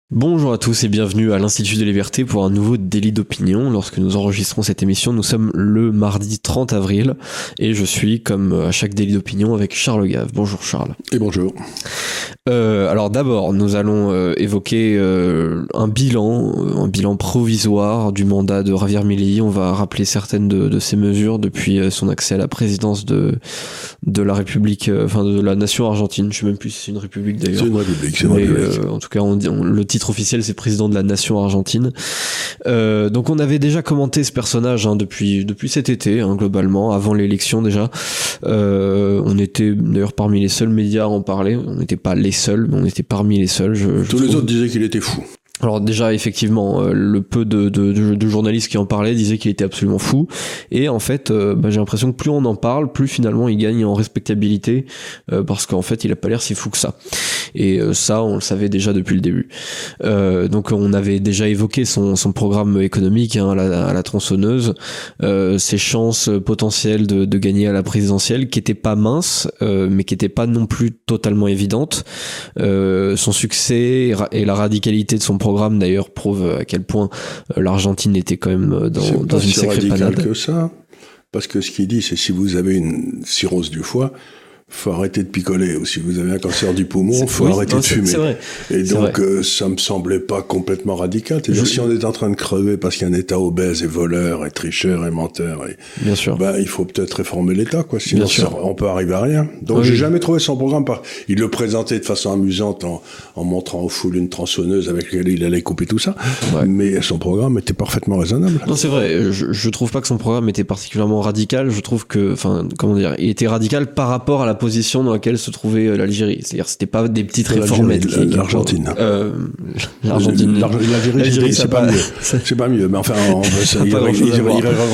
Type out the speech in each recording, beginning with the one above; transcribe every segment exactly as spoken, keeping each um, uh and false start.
Bonjour à tous et bienvenue à l'Institut de Liberté pour un nouveau délit d'opinion. Lorsque nous enregistrons cette émission, nous sommes le mardi trente avril et je suis, comme à chaque délit d'opinion, avec Charles Gave. Bonjour Charles. Et bonjour. Euh, alors d'abord, nous allons euh, évoquer euh, un bilan, euh, un bilan provisoire du mandat de Javier Milei. On va rappeler certaines de, de ses mesures depuis euh, son accès à la présidence de de la République, euh, enfin de la nation argentine. Je sais même plus si c'est une république d'ailleurs. C'est une république, c'est une Mais, république. Euh, en tout cas, on dit, on, le titre officiel, c'est président de la nation argentine. Euh, donc on avait déjà commenté ce personnage hein, depuis depuis cet été, hein, globalement, avant l'élection déjà. Euh, on était d'ailleurs parmi les seuls médias à en parler. On n'était pas les seuls, mais on était parmi les seuls. Je, je Tous trouve. les autres disaient qu'il était fou. Alors déjà effectivement euh, le peu de, de, de, de journalistes qui en parlaient disaient qu'il était absolument fou et en fait euh, bah, j'ai l'impression que plus on en parle plus finalement il gagne en respectabilité euh, parce qu'en fait il a pas l'air si fou que ça et euh, ça on le savait déjà depuis le début. Euh, donc on avait déjà évoqué son, son programme économique hein, à, la, à la tronçonneuse, euh, ses chances potentielles de, de gagner à la présidentielle qui étaient pas minces euh, mais qui étaient pas non plus totalement évidentes. Euh, son succès et la radicalité de son programme programme d'ailleurs prouve à quel point l'Argentine était quand même dans, c'est dans pas une si sacrée radical panade. que ça, parce que ce qu'il dit, c'est si vous avez une cirrhose du foie, faut arrêter de picoler, ou si vous avez un cancer du poumon, faut oui, arrêter non, de c'est, fumer. c'est vrai. Et c'est donc, vrai. euh, ça me semblait pas complètement radical. C'est-à-dire, Je... si on est en train de crever parce qu'il y a un État obèse et voleur et tricheur et menteur, et, bien sûr. Ben, il faut peut-être réformer l'État, quoi. Sinon, bien sûr. Ça, on peut arriver à rien. Donc, oui, j'ai oui. jamais trouvé son programme par, il le présentait de façon amusante en, en montrant aux foules une tronçonneuse avec laquelle il allait couper tout ça. Ouais. Mais son programme était parfaitement raisonnable. Non, c'est vrai. Je, je trouve pas que son programme était particulièrement radical. Je trouve que, enfin, comment dire, il était radical par rapport à la position dans laquelle se trouvait l'Algérie. C'est-à-dire, c'était pas des petites réformettes. Qui, L'Argentine. Euh, L'Argentine. L'Algérie, L'Algérie c'est pas, pas mieux. C'est pas mieux. Mais enfin, on, ça, ils, ils, ils,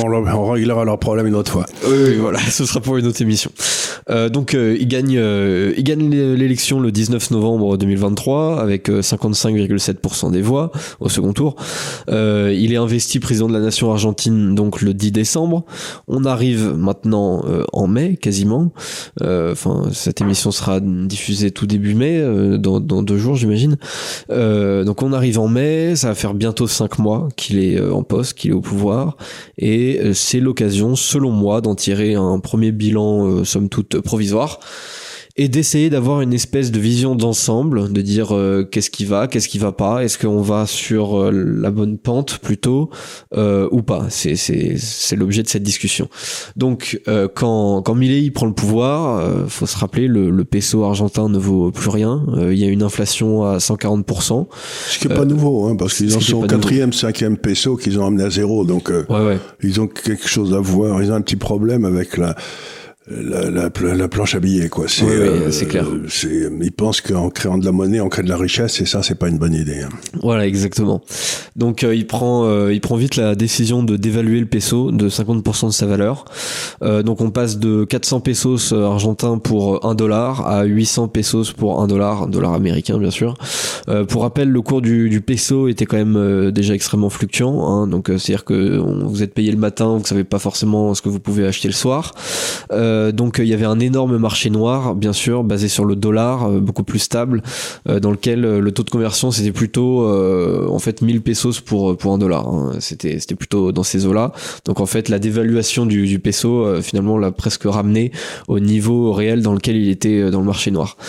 on réglera leurs problèmes une autre fois. Oui, oui, voilà. Ce sera pour une autre émission. Euh, donc, euh, il gagne, euh, il gagne l'élection le dix-neuf novembre deux mille vingt-trois avec euh, cinquante-cinq virgule sept pour cent des voix au second tour. Euh, il est investi président de la nation argentine donc le dix décembre. On arrive maintenant euh, en mai quasiment. Enfin, euh, cette émission sera diffusée tout début mai, euh, dans, dans deux jours j'imagine. Euh, donc on arrive en mai, ça va faire bientôt cinq mois qu'il est euh, en poste, qu'il est au pouvoir, et euh, c'est l'occasion, selon moi, d'en tirer un premier bilan euh, somme toute provisoire. Et d'essayer d'avoir une espèce de vision d'ensemble, de dire euh, qu'est-ce qui va, qu'est-ce qui va pas, est-ce qu'on va sur euh, la bonne pente plutôt euh, ou pas. C'est c'est c'est l'objet de cette discussion. Donc euh, quand quand Milei prend le pouvoir, euh, faut se rappeler le le peso argentin ne vaut plus rien. Euh, il y a une inflation à cent quarante pour cent. Ce qui est euh, pas nouveau, hein, parce qu'ils en sont au quatrième, cinquième peso qu'ils ont amené à zéro. Donc euh, ouais, ouais. Ils ont quelque chose à voir. Ils ont un petit problème avec la La, la, la planche à billets, quoi. C'est, oui, oui, euh, c'est clair. C'est, ils pensent qu'en créant de la monnaie, on crée de la richesse, et ça, c'est pas une bonne idée. Hein. Voilà, exactement. Donc, euh, il prend, euh, il prend vite la décision de dévaluer le peso de cinquante pour cent de sa valeur. Euh, donc, on passe de quatre cents pesos argentins pour un dollar à huit cents pesos pour un dollar, un dollar américain, bien sûr. Euh, pour rappel, le cours du, du peso était quand même euh, déjà extrêmement fluctuant. Hein, donc, euh, c'est-à-dire que on, vous êtes payé le matin, vous savez pas forcément ce que vous pouvez acheter le soir. Euh, donc il y avait un énorme marché noir, bien sûr, basé sur le dollar, euh, beaucoup plus stable, euh, dans lequel euh, le taux de conversion c'était plutôt euh, en fait mille pesos pour pour un dollar. Hein. C'était c'était plutôt dans ces eaux-là. Donc en fait la dévaluation du, du peso euh, finalement l'a presque ramené au niveau réel dans lequel il était dans le marché noir.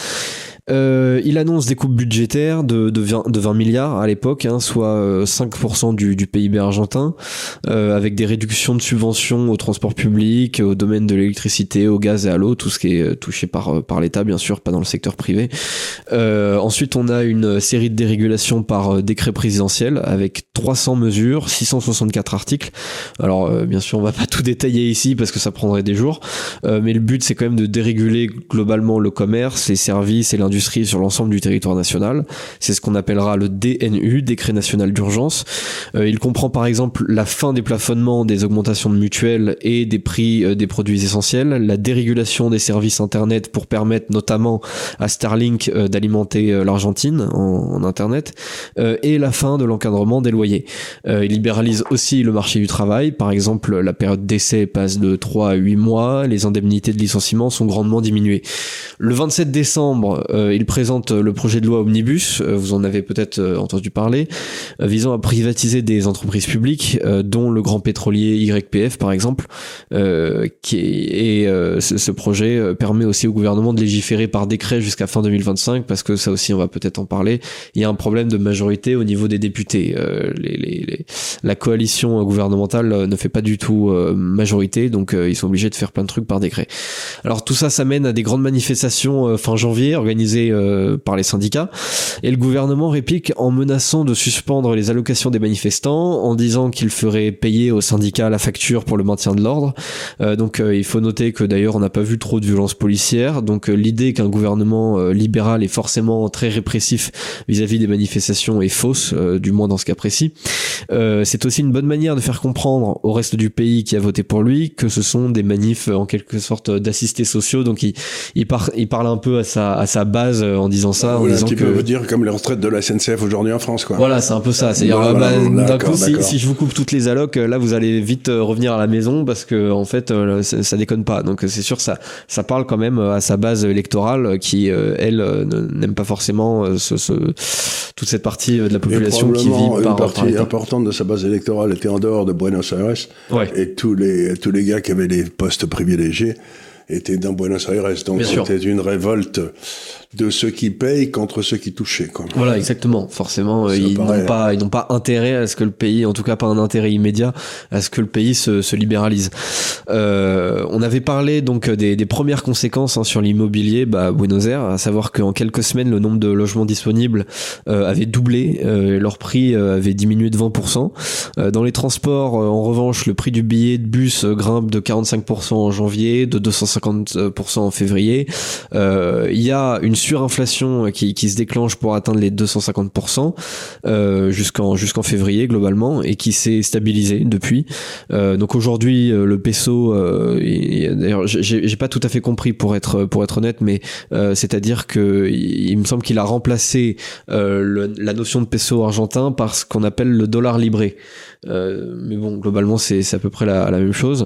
Euh, il annonce des coupes budgétaires de, de, vingt, de vingt milliards à l'époque, hein, soit cinq pour cent du, du P I B argentin, euh, avec des réductions de subventions au transport public, au domaine de l'électricité, au gaz et à l'eau, tout ce qui est touché par, par l'État, bien sûr, pas dans le secteur privé. Euh, ensuite, on a une série de dérégulations par décret présidentiel, avec trois cents mesures, six cent soixante-quatre articles. Alors, euh, bien sûr, on va pas tout détailler ici, parce que ça prendrait des jours, euh, mais le but, c'est quand même de déréguler globalement le commerce, les services et l'industrie sur l'ensemble du territoire national. C'est ce qu'on appellera le D N U, décret national d'urgence. Euh, il comprend par exemple la fin des plafonnements des augmentations de mutuelles et des prix euh, des produits essentiels, la dérégulation des services internet pour permettre notamment à Starlink euh, d'alimenter euh, l'Argentine en, en internet, euh, et la fin de l'encadrement des loyers. Euh, il libéralise aussi le marché du travail. Par exemple, la période d'essai passe de trois à huit mois, les indemnités de licenciement sont grandement diminuées. Le vingt-sept décembre, euh, euh, il présente le projet de loi Omnibus, euh, vous en avez peut-être euh, entendu parler, euh, visant à privatiser des entreprises publiques, euh, dont le grand pétrolier Y P F par exemple, euh, qui est, et euh, ce, ce projet euh, permet aussi au gouvernement de légiférer par décret jusqu'à fin deux mille vingt-cinq, parce que ça aussi on va peut-être en parler, il y a un problème de majorité au niveau des députés. Euh, les, les, les, la coalition gouvernementale ne fait pas du tout euh, majorité, donc euh, ils sont obligés de faire plein de trucs par décret. Alors tout ça, ça mène à des grandes manifestations euh, fin janvier organisées euh, par les syndicats, et le gouvernement réplique en menaçant de suspendre les allocations des manifestants, en disant qu'il ferait payer aux syndicats la facture pour le maintien de l'ordre. Euh, donc euh, il faut noter que d'ailleurs on n'a pas vu trop de violences policières, donc euh, l'idée qu'un gouvernement euh, libéral est forcément très répressif vis-à-vis des manifestations est fausse, euh, du moins dans ce cas précis. Euh, c'est aussi une bonne manière de faire comprendre au reste du pays qui a voté pour lui que ce sont des manifs en quelque sorte d'assistés sociaux, donc il, il, par, il parle un peu à sa, à sa base en disant ça. Voilà, en disant qui que... peut dire comme les retraites de la S N C F aujourd'hui en France, quoi. Voilà, c'est un peu ça. C'est-à-dire, voilà, bah, d'un coup, si, d'accord. si je vous coupe toutes les allocs, là, vous allez vite revenir à la maison parce que, en fait, ça, ça déconne pas. Donc, c'est sûr, ça, ça parle quand même à sa base électorale qui, elle, n'aime pas forcément ce, ce, toute cette partie de la population qui vit par... Une partie par importante de sa base électorale était en dehors de Buenos Aires. Ouais. Et tous les, tous les gars qui avaient les postes privilégiés étaient dans Buenos Aires. Donc, c'était une révolte de ceux qui payent contre ceux qui touchaient, quoi. Voilà, exactement. Forcément, ça ils paraît... n'ont pas, ils n'ont pas intérêt à ce que le pays, en tout cas pas un intérêt immédiat, à ce que le pays se, se libéralise. Euh, on avait parlé donc des, des premières conséquences hein, sur l'immobilier, bah, à Buenos Aires, à savoir qu'en quelques semaines, le nombre de logements disponibles euh, avait doublé, euh, leur prix euh, avait diminué de vingt pour cent. Euh, dans les transports, euh, en revanche, le prix du billet de bus euh, grimpe de quarante-cinq pour cent en janvier, de deux cent cinquante pour cent en février. Euh, il y a une surinflation qui, qui se déclenche pour atteindre les deux cent cinquante pour cent euh, jusqu'en jusqu'en février globalement, et qui s'est stabilisée depuis. Euh, donc aujourd'hui le peso, euh, d'ailleurs j'ai, j'ai pas tout à fait compris pour être pour être honnête, mais euh, c'est-à-dire que il, il me semble qu'il a remplacé euh, le, la notion de peso argentin par ce qu'on appelle le dollar libré. Euh, mais bon, globalement c'est, c'est à peu près la, la même chose.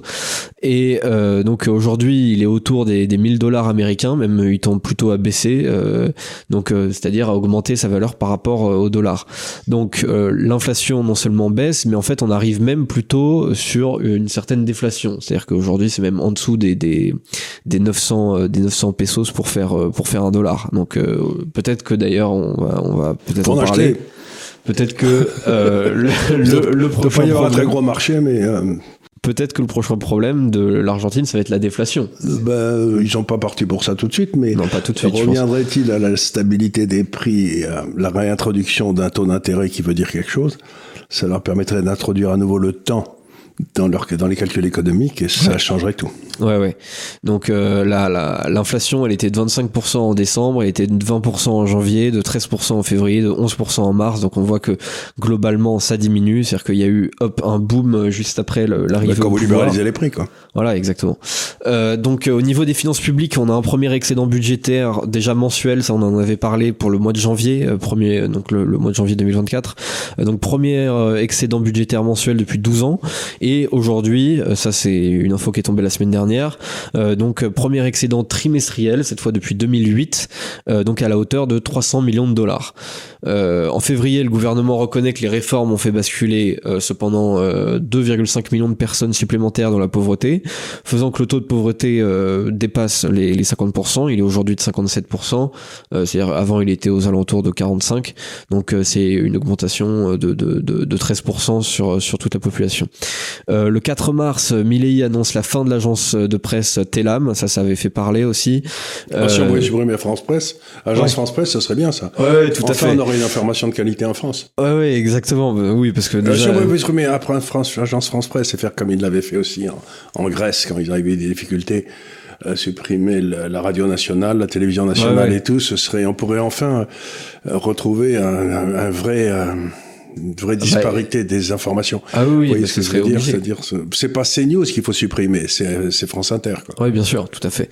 Et euh, donc aujourd'hui il est autour des, des mille dollars américains, même il tend plutôt à baisser, euh, donc euh, c'est-à-dire à augmenter sa valeur par rapport euh, au dollar. Donc euh, l'inflation non seulement baisse, mais en fait on arrive même plutôt sur une certaine déflation. C'est-à-dire qu'aujourd'hui c'est même en dessous des des des neuf cents euh, des neuf cents pesos pour faire euh, pour faire un dollar. Donc euh, peut-être que d'ailleurs on va on va peut-être Pour en en parler. acheter. Peut-être que euh, le, le, le prochain il y avoir un problème, très gros marché, mais euh, peut-être que le prochain problème de l'Argentine, ça va être la déflation. ben, ils sont pas partis pour ça tout de suite, mais Non, pas tout de suite, je pense. reviendrait-il à la stabilité des prix et à la réintroduction d'un taux d'intérêt qui veut dire quelque chose? Ça leur permettrait d'introduire à nouveau le temps dans leur dans les calculs économiques, et ça ouais. changerait tout. Ouais, ouais. Donc euh, la, la, l'inflation, elle était de vingt-cinq pour cent en décembre, elle était de vingt pour cent en janvier, de treize pour cent en février, de onze pour cent en mars. Donc on voit que globalement ça diminue, c'est-à-dire qu'il y a eu hop un boom juste après le, l'arrivée Quand au vous pouvoir. libéralisez les prix, quoi. Voilà, exactement. Euh, donc euh, au niveau des finances publiques, on a un premier excédent budgétaire déjà mensuel, ça on en avait parlé pour le mois de janvier, euh, premier donc le, le mois de janvier deux mille vingt-quatre. Euh, donc premier euh, excédent budgétaire mensuel depuis douze ans, et aujourd'hui, euh, ça c'est une info qui est tombée la semaine dernière, euh, donc euh, premier excédent trimestriel cette fois depuis deux mille huit, euh, donc à la hauteur de trois cents millions de dollars. Euh, en février, le gouvernement reconnaît que les réformes ont fait basculer euh, cependant euh, deux virgule cinq millions de personnes supplémentaires dans la pauvreté, faisant que le taux de pauvreté euh, dépasse les, les cinquante pour cent. Il est aujourd'hui de cinquante-sept pour cent, euh, c'est-à-dire avant il était aux alentours de quarante-cinq, donc euh, c'est une augmentation de, de, de, de treize pour cent sur, sur toute la population. Euh, le quatre mars, Milei annonce la fin de l'agence de presse Telam, ça ça avait fait parler aussi. Euh, si on voulait euh, supprimer France Presse, Agence ouais. France Presse, ce serait bien ça. Ouais, ouais, tout enfin, à fait. on aurait une information de qualité en France. Ouais, ouais, exactement. Bah, oui, parce que Euh, déjà. si on pouvait supprimer après France, Agence France Presse et faire comme ils l'avaient fait aussi en, en Grèce quand ils avaient des difficultés, euh, supprimer la, la radio nationale, la télévision nationale ouais, ouais. et tout, ce serait, on pourrait enfin euh, retrouver un, un, un vrai, euh, une vraie disparité bah, des informations. Ah oui, oui, parce ce que ce serait dire, obligé. c'est-à-dire, c'est pas CNews qu'il faut supprimer, c'est, c'est France Inter, quoi. Oui, bien sûr, tout à fait.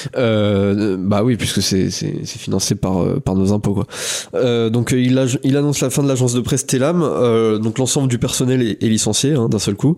Euh, bah oui, puisque c'est, c'est, c'est financé par, par nos impôts, quoi. Euh, donc, il, a, il annonce la fin de l'agence de presse Telam. Euh, donc, l'ensemble du personnel est, est licencié, hein, d'un seul coup.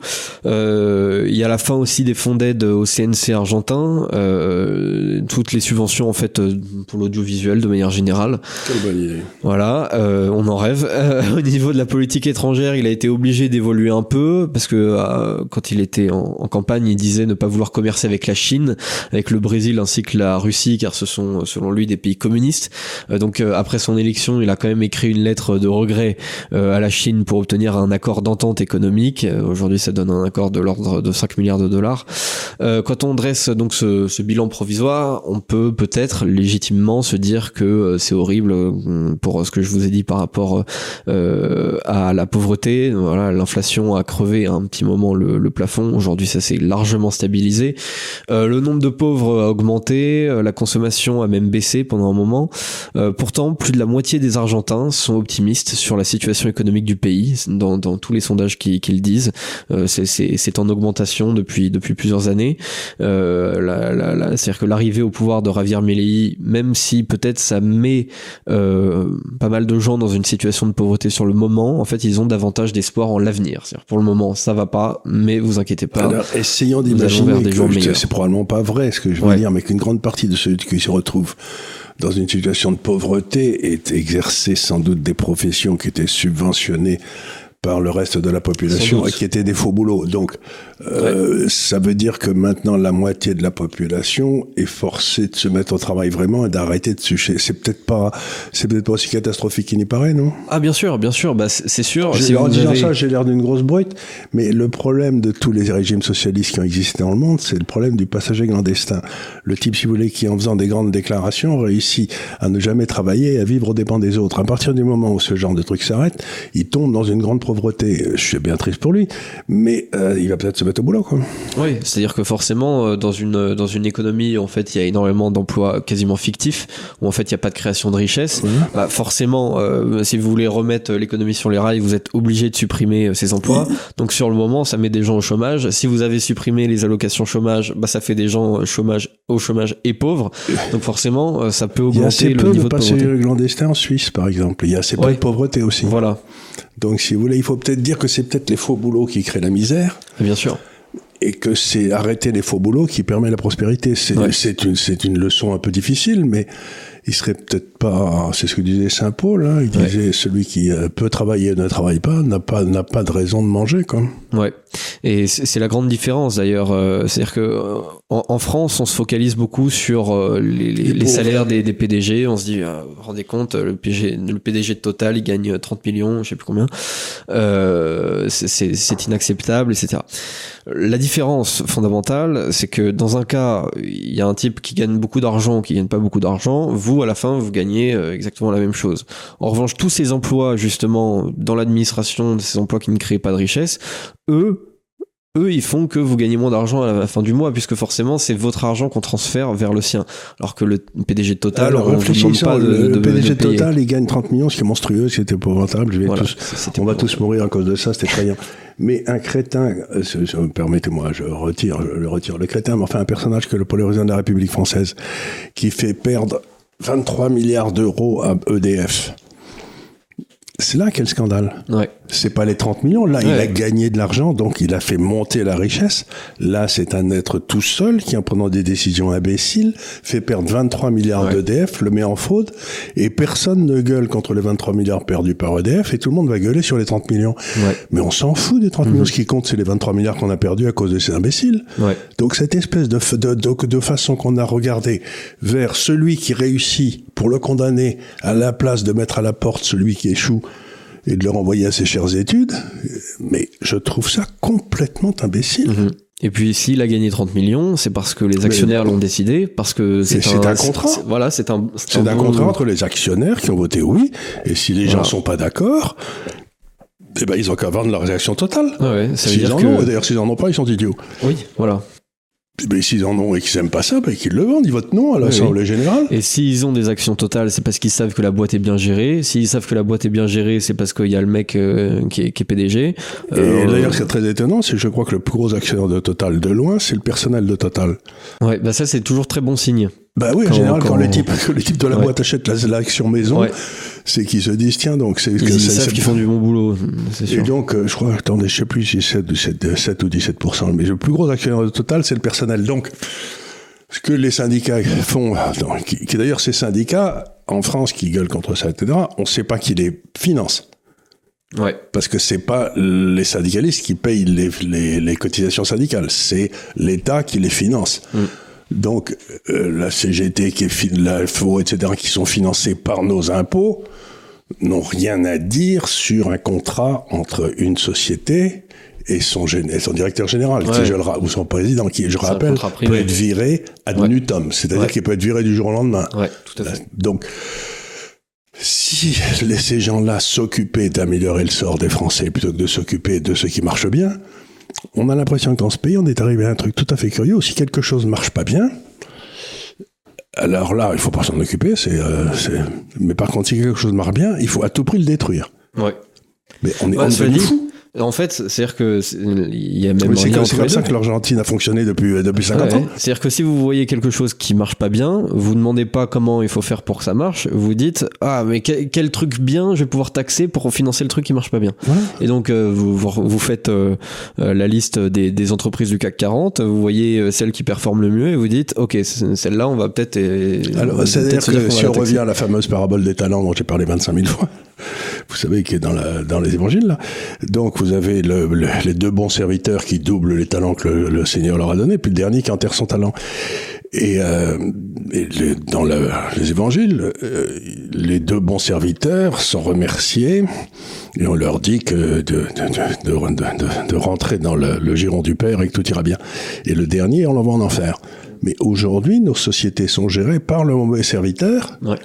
Euh, il y a la fin aussi des fonds d'aide au C N C argentin. Euh, toutes les subventions, en fait, pour l'audiovisuel, de manière générale. Quelle bonne idée. Voilà, euh, on en rêve. Euh, au niveau de la politique étrangère, il a été obligé d'évoluer un peu parce que euh, quand il était en, en campagne, il disait ne pas vouloir commercer avec la Chine, avec le Brésil ainsi que la Russie, car ce sont selon lui des pays communistes. Euh, donc euh, après son élection, il a quand même écrit une lettre de regret euh, à la Chine pour obtenir un accord d'entente économique. Euh, aujourd'hui, ça donne un accord de l'ordre de cinq milliards de dollars. Euh, quand on dresse donc ce, ce bilan provisoire, on peut peut-être légitimement se dire que euh, c'est horrible euh, pour ce que je vous ai dit par rapport euh, à la pauvreté. Voilà, l'inflation a crevé à un petit moment le, le plafond. Aujourd'hui, ça s'est largement stabilisé. Euh, le nombre de pauvres a augmenté, euh, la consommation a même baissé pendant un moment. Euh, pourtant, plus de la moitié des Argentins sont optimistes sur la situation économique du pays, dans, dans tous les sondages qui, qui le disent. Euh, c'est, c'est, c'est en augmentation depuis depuis plusieurs années. Euh, la, la, la, c'est-à-dire que l'arrivée au pouvoir de Javier Milei, même si peut-être ça met euh, pas mal de gens dans une situation de pauvreté sur le moment, en fait, ils ont davantage d'espoir en l'avenir. C'est-à-dire pour le moment, ça va pas, mais vous inquiétez pas. Alors, essayons d'imaginer que jours c'est, c'est probablement pas vrai ce que je veux ouais. dire, mais qu'une grande partie de ceux qui se retrouvent dans une situation de pauvreté est exercé sans doute des professions qui étaient subventionnées par le reste de la population et qui étaient des faux boulots. Donc, euh, ouais. ça veut dire que maintenant, la moitié de la population est forcée de se mettre au travail vraiment et d'arrêter de sucer. C'est peut-être pas, c'est peut-être pas aussi catastrophique qu'il n'y paraît, non? Ah, bien sûr, bien sûr, bah, c'est sûr. Si en disant avez... ça, j'ai l'air d'une grosse brute, mais le problème de tous les régimes socialistes qui ont existé dans le monde, c'est le problème du passager clandestin. Le type, si vous voulez, qui en faisant des grandes déclarations, réussit à ne jamais travailler et à vivre aux dépens des autres. À partir du moment où ce genre de truc s'arrête, il tombe dans une grande pauvreté. Je suis bien triste pour lui, mais euh, il va peut-être se mettre au boulot, quoi. Oui, c'est-à-dire que forcément, dans une dans une économie, en fait, il y a énormément d'emplois quasiment fictifs, où en fait, il n'y a pas de création de richesse. Mmh. Bah, forcément, euh, si vous voulez remettre l'économie sur les rails, vous êtes obligé de supprimer ces emplois. Mmh. Donc, sur le moment, ça met des gens au chômage. Si vous avez supprimé les allocations chômage, bah, ça fait des gens chômage, au chômage et pauvres. Donc, forcément, ça peut augmenter le niveau de pauvreté. Il y a assez peu de passagers clandestins en Suisse, par exemple. Il y a assez peu ouais. de pauvreté aussi. Voilà. Donc, si vous voulez, il faut peut-être dire que c'est peut-être les faux boulots qui créent la misère. Bien sûr. Et que c'est arrêter les faux boulots qui permet la prospérité. C'est, ouais. c'est, une, c'est une leçon un peu difficile, mais il serait peut-être pas... C'est ce que disait Saint Paul, hein, il disait ouais. celui qui peut travailler et ne travaille pas n'a pas, n'a pas de raison de manger, quoi. Ouais. Et c'est, c'est la grande différence, d'ailleurs. Euh, c'est-à-dire que euh, en, en France, on se focalise beaucoup sur euh, les, les, les, les salaires des, des P D G. On se dit, euh, vous vous rendez compte, le, P G, le P D G de Total, il gagne trente millions, je sais plus combien. Euh, c'est, c'est, c'est inacceptable, et cetera. La différence fondamentale, c'est que dans un cas, il y a un type qui gagne beaucoup d'argent, qui gagne pas beaucoup d'argent. Vous, à la fin, vous gagnez exactement la même chose. En revanche, tous ces emplois, justement, dans l'administration, ces emplois qui ne créent pas de richesse, eux, eux, ils font que vous gagnez moins d'argent à la fin du mois, puisque forcément, c'est votre argent qu'on transfère vers le sien. Alors que le P D G de Total, alors, on ne vous demande pas de, le de, P D G de, de payer. Total, il gagne trente millions, ce qui est monstrueux, ce qui est épouvantable. Je vais voilà, tous, on va tous mourir à cause de ça, c'est effrayant. Mais un crétin, euh, permettez-moi, je retire, je le retire, le crétin, mais enfin un personnage que le président de la République française, qui fait perdre vingt-trois milliards d'euros à E D F. C'est là quel scandale. Ouais. C'est pas les trente millions. Là, ouais. il a gagné de l'argent, donc il a fait monter la richesse. Là, c'est un être tout seul qui, en prenant des décisions imbéciles, fait perdre vingt-trois milliards ouais. d'E D F, le met en fraude, et personne ne gueule contre les vingt-trois milliards perdus par E D F, et tout le monde va gueuler sur les trente millions. Ouais. Mais on s'en fout des trente mm-hmm. millions. Ce qui compte, c'est les vingt-trois milliards qu'on a perdus à cause de ces imbéciles. Ouais. Donc, cette espèce de, de, de, de façon qu'on a regardé vers celui qui réussit pour le condamner à la place de mettre à la porte celui qui échoue, et de le renvoyer à ses chères études, mais je trouve ça complètement imbécile. Mmh. Et puis, s'il a gagné trente millions, c'est parce que les actionnaires mais, l'ont décidé, parce que c'est, c'est un, un contrat. C'est, voilà, c'est un, c'est, c'est un, un bon... contrat entre les actionnaires qui ont voté oui, et si les voilà. gens sont pas d'accord, eh ben, ils ont qu'à vendre leur réaction totale. Ah ouais, ça veut s'ils dire en que... ont, et d'ailleurs, s'ils en ont pas, ils sont idiots. Oui, voilà. Mais s'ils en ont et qu'ils n'aiment pas ça, ben qu'ils le vendent, ils votent non à l'Assemblée oui, générale. Et s'ils ont des actions Total, c'est parce qu'ils savent que la boîte est bien gérée. S'ils savent que la boîte est bien gérée, c'est parce qu'il y a le mec euh, qui, est, qui est P D G. Euh, et d'ailleurs, ce qui est très étonnant, c'est que je crois que le plus gros actionnaire de Total, de loin, c'est le personnel de Total. Ouais, bah ça, c'est toujours très bon signe. Bah oui, en quand, général, quand, quand les types, les types de la ouais. boîte achètent la, l'action maison, ouais. c'est qu'ils se disent, tiens, donc c'est... Ils, que ils c'est, savent c'est, qu'ils font du bon boulot, c'est sûr. Et donc, euh, je crois, attendez, je sais plus si c'est sept ou dix-sept pour cent, mais le plus gros actionnaire de Total, c'est le personnel. Donc, ce que les syndicats font, non, qui, qui d'ailleurs, ces syndicats, en France, qui gueulent contre ça, et cetera, on ne sait pas qui les finance. Ouais. Parce que c'est pas les syndicalistes qui payent les, les, les cotisations syndicales, c'est l'État qui les finance. Mm. Donc, euh, la C G T, qui est la F O, et cetera, qui sont financés par nos impôts, n'ont rien à dire sur un contrat entre une société et son, gén- et son directeur général, ouais. qui, je le ra- ou son président, qui, je c'est rappelle, peut être viré ad ouais. nutum, c'est-à-dire ouais. qu'il peut être viré du jour au lendemain. Ouais, tout à fait. Donc, si ces gens-là s'occupaient d'améliorer le sort des Français plutôt que de s'occuper de ceux qui marchent bien, on a l'impression que dans ce pays, on est arrivé à un truc tout à fait curieux. Si quelque chose marche pas bien, alors là, il faut pas s'en occuper. C'est, euh, c'est... Mais par contre, si quelque chose marche bien, il faut à tout prix le détruire. Ouais. Mais on est, bah, on est devenu fou. En fait, c'est-à-dire que il y a même oui, c'est, que, c'est comme ça que l'Argentine a fonctionné depuis depuis cinquante ouais, ans. C'est-à-dire que si vous voyez quelque chose qui marche pas bien, vous demandez pas comment il faut faire pour que ça marche, vous dites ah mais quel, quel truc bien je vais pouvoir taxer pour financer le truc qui marche pas bien. Voilà. Et donc euh, vous, vous vous faites euh, la liste des des entreprises du C A C quarante, vous voyez celles qui performent le mieux et vous dites OK, celle-là on va peut-être euh, alors peut-être c'est-à-dire que si on revient à la fameuse parabole des talents dont j'ai parlé vingt-cinq mille fois. Vous savez qui est dans la dans les évangiles là. Donc vous avez le, le, les deux bons serviteurs qui doublent les talents que le, le Seigneur leur a donnés, puis le dernier qui enterre son talent. Et, euh, et les, dans le, les évangiles, euh, les deux bons serviteurs sont remerciés et on leur dit que de de de de, de, de rentrer dans le, le giron du Père et que tout ira bien. Et le dernier, on l'envoie en enfer. Mais aujourd'hui, nos sociétés sont gérées par le mauvais serviteur. Ouais.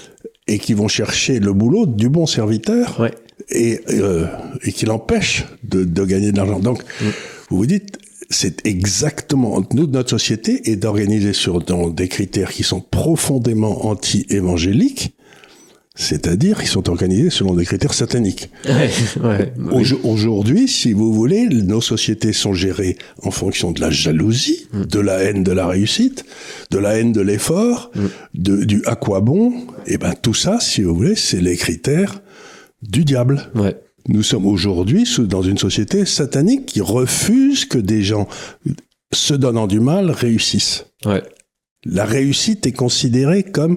Et qui vont chercher le boulot du bon serviteur ouais. et, euh, et qui l'empêchent de, de gagner de l'argent. Donc, mmh. vous vous dites, c'est exactement... Nous, notre société est organisée sur dans des critères qui sont profondément anti-évangéliques, c'est-à-dire qu'ils sont organisés selon des critères sataniques. Ouais, ouais, oui. Aujourd'hui, si vous voulez, nos sociétés sont gérées en fonction de la jalousie, mm. de la haine de la réussite, de la haine de l'effort, mm. de, du à quoi bon. Et ben tout ça, si vous voulez, c'est les critères du diable. Ouais. Nous sommes aujourd'hui dans une société satanique qui refuse que des gens se donnant du mal réussissent. Ouais. La réussite est considérée comme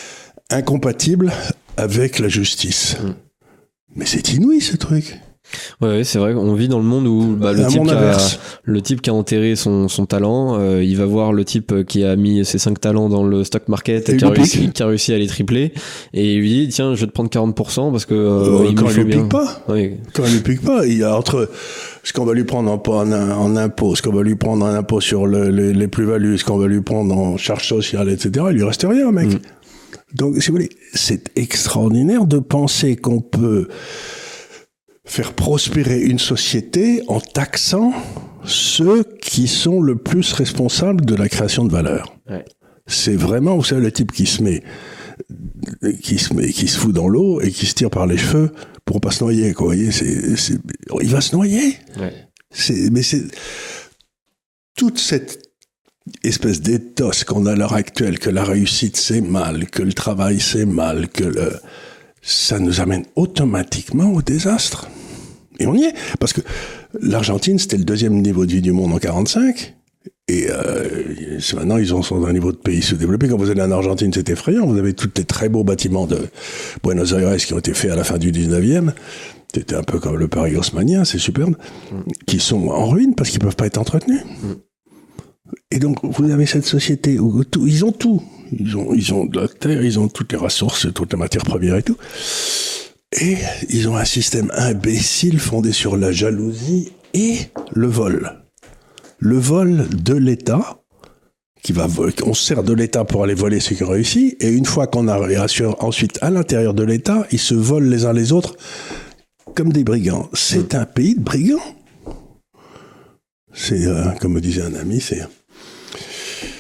incompatible avec la justice. Mmh. Mais c'est inouï, ce truc. Ouais, ouais, c'est vrai qu'on vit dans le monde où bah, le, type qui a, le type qui a enterré son, son talent, euh, il va voir le type qui a mis ses cinq talents dans le stock market et, et qui, a réussi, qui a réussi à les tripler, et il lui dit tiens, je vais te prendre quarante pour cent parce que euh, euh, il quand me il lui bien. pique pas. Oui. Quand il lui pique pas, il y a entre ce qu'on va lui prendre en, en, en impôt, ce qu'on va lui prendre en impôt sur le, les, les plus-values, ce qu'on va lui prendre en charges sociales, et cetera. Il lui reste rien, mec. Mmh. Donc, si vous voulez, c'est extraordinaire de penser qu'on peut faire prospérer une société en taxant ceux qui sont le plus responsables de la création de valeur. Ouais. C'est vraiment, vous savez, le type qui se met, qui se met, qui se fout dans l'eau et qui se tire par les cheveux pour pas se noyer, quoi. Vous voyez, c'est, c'est, il va se noyer. Ouais. C'est, mais c'est toute cette espèce d'éthos qu'on a à l'heure actuelle, que la réussite c'est mal, que le travail c'est mal, que le... ça nous amène automatiquement au désastre. Et on y est. Parce que l'Argentine, c'était le deuxième niveau de vie du monde en quarante-cinq. Et euh, maintenant, ils sont dans un niveau de pays sous-développé. Quand vous allez en Argentine, c'est effrayant. Vous avez tous les très beaux bâtiments de Buenos Aires qui ont été faits à la fin du dix-neuvième. C'était un peu comme le Paris haussmannien, c'est superbe. Mm. Qui sont en ruine parce qu'ils peuvent pas être entretenus. Mm. Et donc, vous avez cette société où tout, ils ont tout. Ils ont, ils ont de la terre, ils ont toutes les ressources, toutes les matières premières et tout. Et ils ont un système imbécile fondé sur la jalousie et le vol. Le vol de l'État, qui va voler, on se sert de l'État pour aller voler ceux qui ont réussi, et une fois qu'on a rassure ensuite à l'intérieur de l'État, ils se volent les uns les autres comme des brigands. C'est un pays de brigands. C'est, euh, comme me disait un ami, c'est...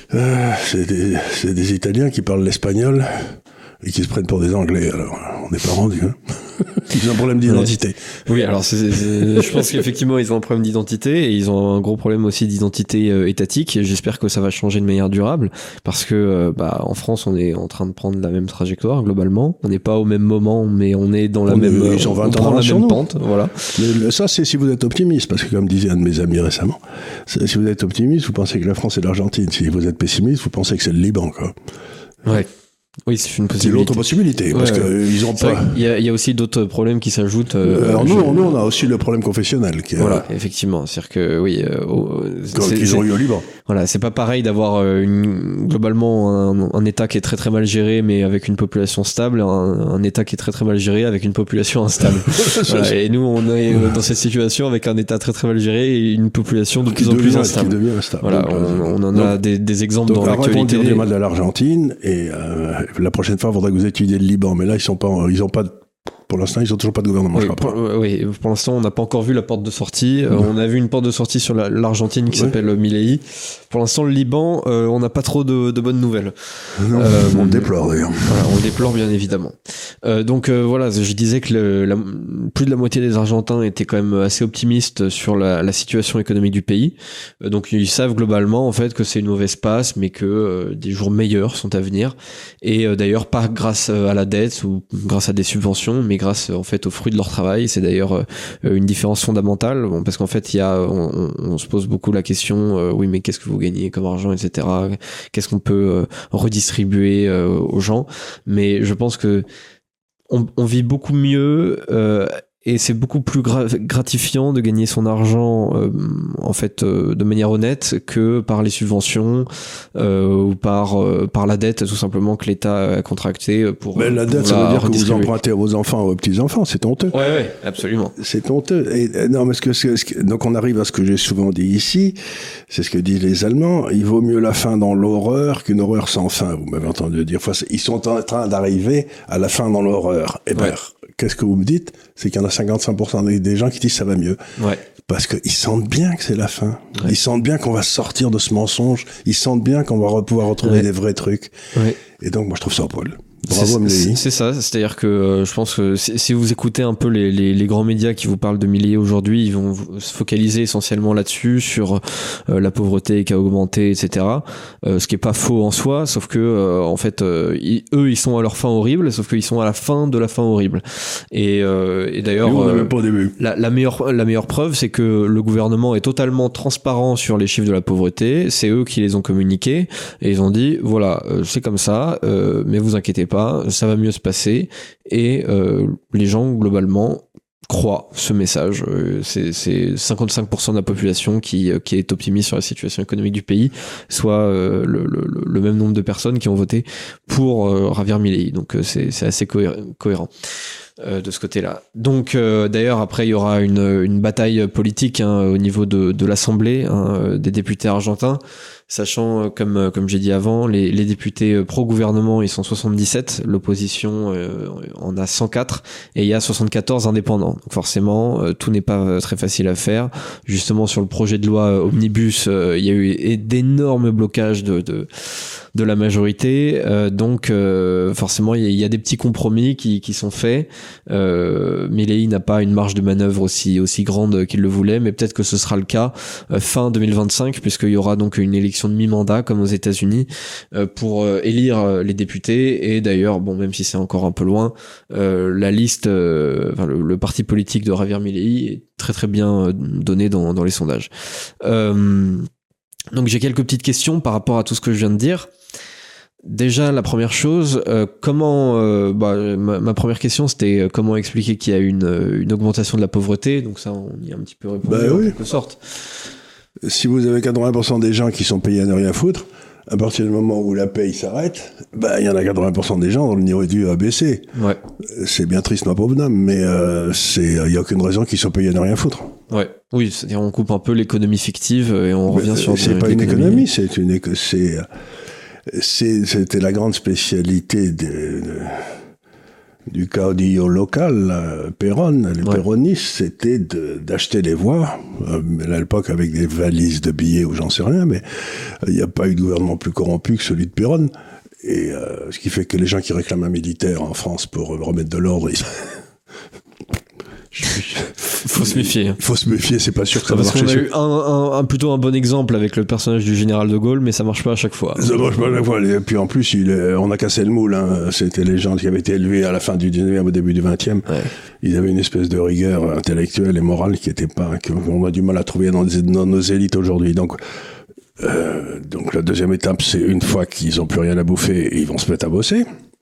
euh, c'est, des, c'est des Italiens qui parlent l'espagnol et qui se prennent pour des Anglais, alors on n'est pas rendu, hein. Ils ont un problème d'identité. Oui, alors c'est, c'est, je pense qu'effectivement ils ont un problème d'identité et ils ont un gros problème aussi d'identité euh, étatique. Et j'espère que ça va changer de manière durable parce que euh, bah en France on est en train de prendre la même trajectoire globalement. On n'est pas au même moment, mais on est dans la on même, est, ils ont vingt on ans prend la même nous. pente. Voilà. Mais ça c'est si vous êtes optimiste, parce que comme disait un de mes amis récemment, si vous êtes optimiste, vous pensez que la France est l'Argentine. Si vous êtes pessimiste, vous pensez que c'est le Liban, quoi. Ouais. Oui, c'est une possibilité. C'est l'autre possibilité, parce ouais, ouais. qu'ils ont pas. Il y a, il y a aussi d'autres problèmes qui s'ajoutent. Euh, Alors nous, je... nous, on a aussi le problème confessionnel. Qui est... Voilà, effectivement, c'est-à-dire que oui, euh, oh, c'est, qu'ils ont eu au Liban. Voilà, c'est pas pareil d'avoir une, globalement un, un État qui est très très mal géré, mais avec une population stable, un, un État qui est très très mal géré avec une population instable. Voilà, et nous, on est dans cette situation avec un État très très mal géré et une population de plus en plus instable. Qui devient instable. Voilà, donc, on, on en donc, a des, des exemples donc, dans l'actualité. Donc, dire du mal de l'Argentine et euh, la prochaine fois, il faudrait que vous étudiez le Liban, mais là, ils sont pas, ils ont pas. Pour l'instant, ils n'ont toujours pas de gouvernement. Oui, je crois pour, pas. oui, pour l'instant, on n'a pas encore vu la porte de sortie. Euh, on a vu une porte de sortie sur la, l'Argentine qui ouais. s'appelle Milei. Pour l'instant, le Liban, euh, on n'a pas trop de, de bonnes nouvelles. Non, euh, on le déplore d'ailleurs. Voilà, on le déplore bien évidemment. Euh, donc euh, voilà, je disais que le, la, plus de la moitié des Argentins étaient quand même assez optimistes sur la, la situation économique du pays. Euh, donc ils savent globalement en fait que c'est une mauvaise passe, mais que euh, des jours meilleurs sont à venir. Et euh, d'ailleurs pas grâce à la dette ou grâce à des subventions, mais grâce en fait aux fruits de leur travail. C'est d'ailleurs euh, une différence fondamentale, bon, parce qu'en fait il y a, on, on se pose beaucoup la question, euh, oui mais qu'est-ce que vous gagnez comme argent, et cetera. Qu'est-ce qu'on peut euh, redistribuer euh, aux gens? Mais je pense que on, on vit beaucoup mieux. Euh, Et c'est beaucoup plus gra- gratifiant de gagner son argent euh, en fait euh, de manière honnête que par les subventions euh, ou par euh, par la dette tout simplement que l'État a contracté pour. Mais la pour dette, ça veut dire que vous empruntez à vos enfants ou aux petits enfants, c'est honteux. Ouais, ouais, absolument. C'est honteux. Et non, mais ce que, ce que donc on arrive à ce que j'ai souvent dit ici, c'est ce que disent les Allemands. Il vaut mieux la fin dans l'horreur qu'une horreur sans fin. Vous m'avez entendu dire. Enfin, ils sont en train d'arriver à la fin dans l'horreur. Eh ben. Ouais. Qu'est-ce que vous me dites? C'est qu'il y en a cinquante-cinq pour cent des gens qui disent ça va mieux. Ouais. Parce qu'ils sentent bien que c'est la fin. Ouais. Ils sentent bien qu'on va sortir de ce mensonge. Ils sentent bien qu'on va pouvoir retrouver ouais. des vrais trucs. Ouais. Et donc, moi, je trouve ça au poil. Bravo, c'est, c'est ça, c'est-à-dire que euh, je pense que si, si vous écoutez un peu les, les, les grands médias qui vous parlent de Milei aujourd'hui, ils vont se focaliser essentiellement là-dessus, sur euh, la pauvreté qui a augmenté, et cetera. Euh, ce qui est pas faux en soi, sauf que euh, en fait, euh, ils, eux, ils sont à leur fin horrible, sauf qu'ils sont à la fin de la fin horrible. Et, euh, et d'ailleurs, on euh, pas au début. La, la meilleure la meilleure preuve, c'est que le gouvernement est totalement transparent sur les chiffres de la pauvreté. C'est eux qui les ont communiqués et ils ont dit voilà, euh, c'est comme ça, euh, mais vous inquiétez pas, ça va mieux se passer. Et euh, les gens globalement croient ce message. Euh, c'est, c'est cinquante-cinq pour cent de la population qui qui est optimiste sur la situation économique du pays, soit euh, le, le, le même nombre de personnes qui ont voté pour euh, Javier Milei. Donc euh, c'est c'est assez cohérent. cohérent. Euh, de ce côté-là. Donc, euh, d'ailleurs, après, il y aura une, une bataille politique hein, au niveau de, de l'Assemblée hein, des députés argentins, sachant, comme comme j'ai dit avant, les, les députés pro-gouvernement, ils sont soixante-dix-sept, l'opposition euh, en a cent quatre, et il y a soixante-quatorze indépendants. Donc forcément, euh, tout n'est pas très facile à faire. Justement, sur le projet de loi Omnibus, euh, il y a eu d'énormes blocages de... de de la majorité, euh, donc euh, forcément il y, y a des petits compromis qui, qui sont faits. Euh, Milei n'a pas une marge de manœuvre aussi aussi grande qu'il le voulait, mais peut-être que ce sera le cas euh, fin deux mille vingt-cinq, puisqu'il y aura donc une élection de mi-mandat comme aux États-Unis euh, pour euh, élire euh, les députés. Et d'ailleurs, bon, même si c'est encore un peu loin, euh, la liste, euh, enfin le, le parti politique de Javier Milei est très très bien donné dans dans les sondages. Euh, donc j'ai quelques petites questions par rapport à tout ce que je viens de dire. Déjà, la première chose, euh, comment, euh, bah, ma, ma première question, c'était euh, comment expliquer qu'il y a une, une augmentation de la pauvreté. Donc ça, on y a un petit peu répondu bah, en oui. quelque sorte. Si vous avez quatre-vingts pour cent des gens qui sont payés à ne rien foutre, à partir du moment où la paye s'arrête, bah, il y en a quatre-vingts pour cent des gens dont le niveau de vie a baissé. Ouais. C'est bien triste, ma pauvre dame, mais euh, c'est, il y a aucune raison qu'ils soient payés à ne rien foutre. Ouais. Oui, c'est-à-dire on coupe un peu l'économie fictive et on mais revient sur. C'est pas une économie, c'est une éco- c'est C'est, c'était la grande spécialité de, de, du caudillo local, là, Perón, les ouais. péronistes, c'était de, d'acheter les voix, euh, à l'époque avec des valises de billets ou j'en sais rien, mais il n'y a pas eu de gouvernement plus corrompu que celui de Perón. Et euh, ce qui fait que les gens qui réclament un militaire en France pour remettre de l'ordre, ils... faut se méfier. Il faut se méfier, c'est pas sûr que ça va marcher. Parce qu'on a eu un, un, un, plutôt un bon exemple avec le personnage du général de Gaulle, mais ça marche pas à chaque fois. Ça marche pas à chaque fois. Et puis en plus, il est, on a cassé le moule. Hein. C'était les gens qui avaient été élevés à la fin du dix-neuvième, au début du vingtième. Ouais. Ils avaient une espèce de rigueur intellectuelle et morale qui était pas, qu'on a du mal à trouver dans, des, dans nos élites aujourd'hui. Donc, euh, donc la deuxième étape, c'est une fois qu'ils ont plus rien à bouffer, ils vont se mettre à bosser.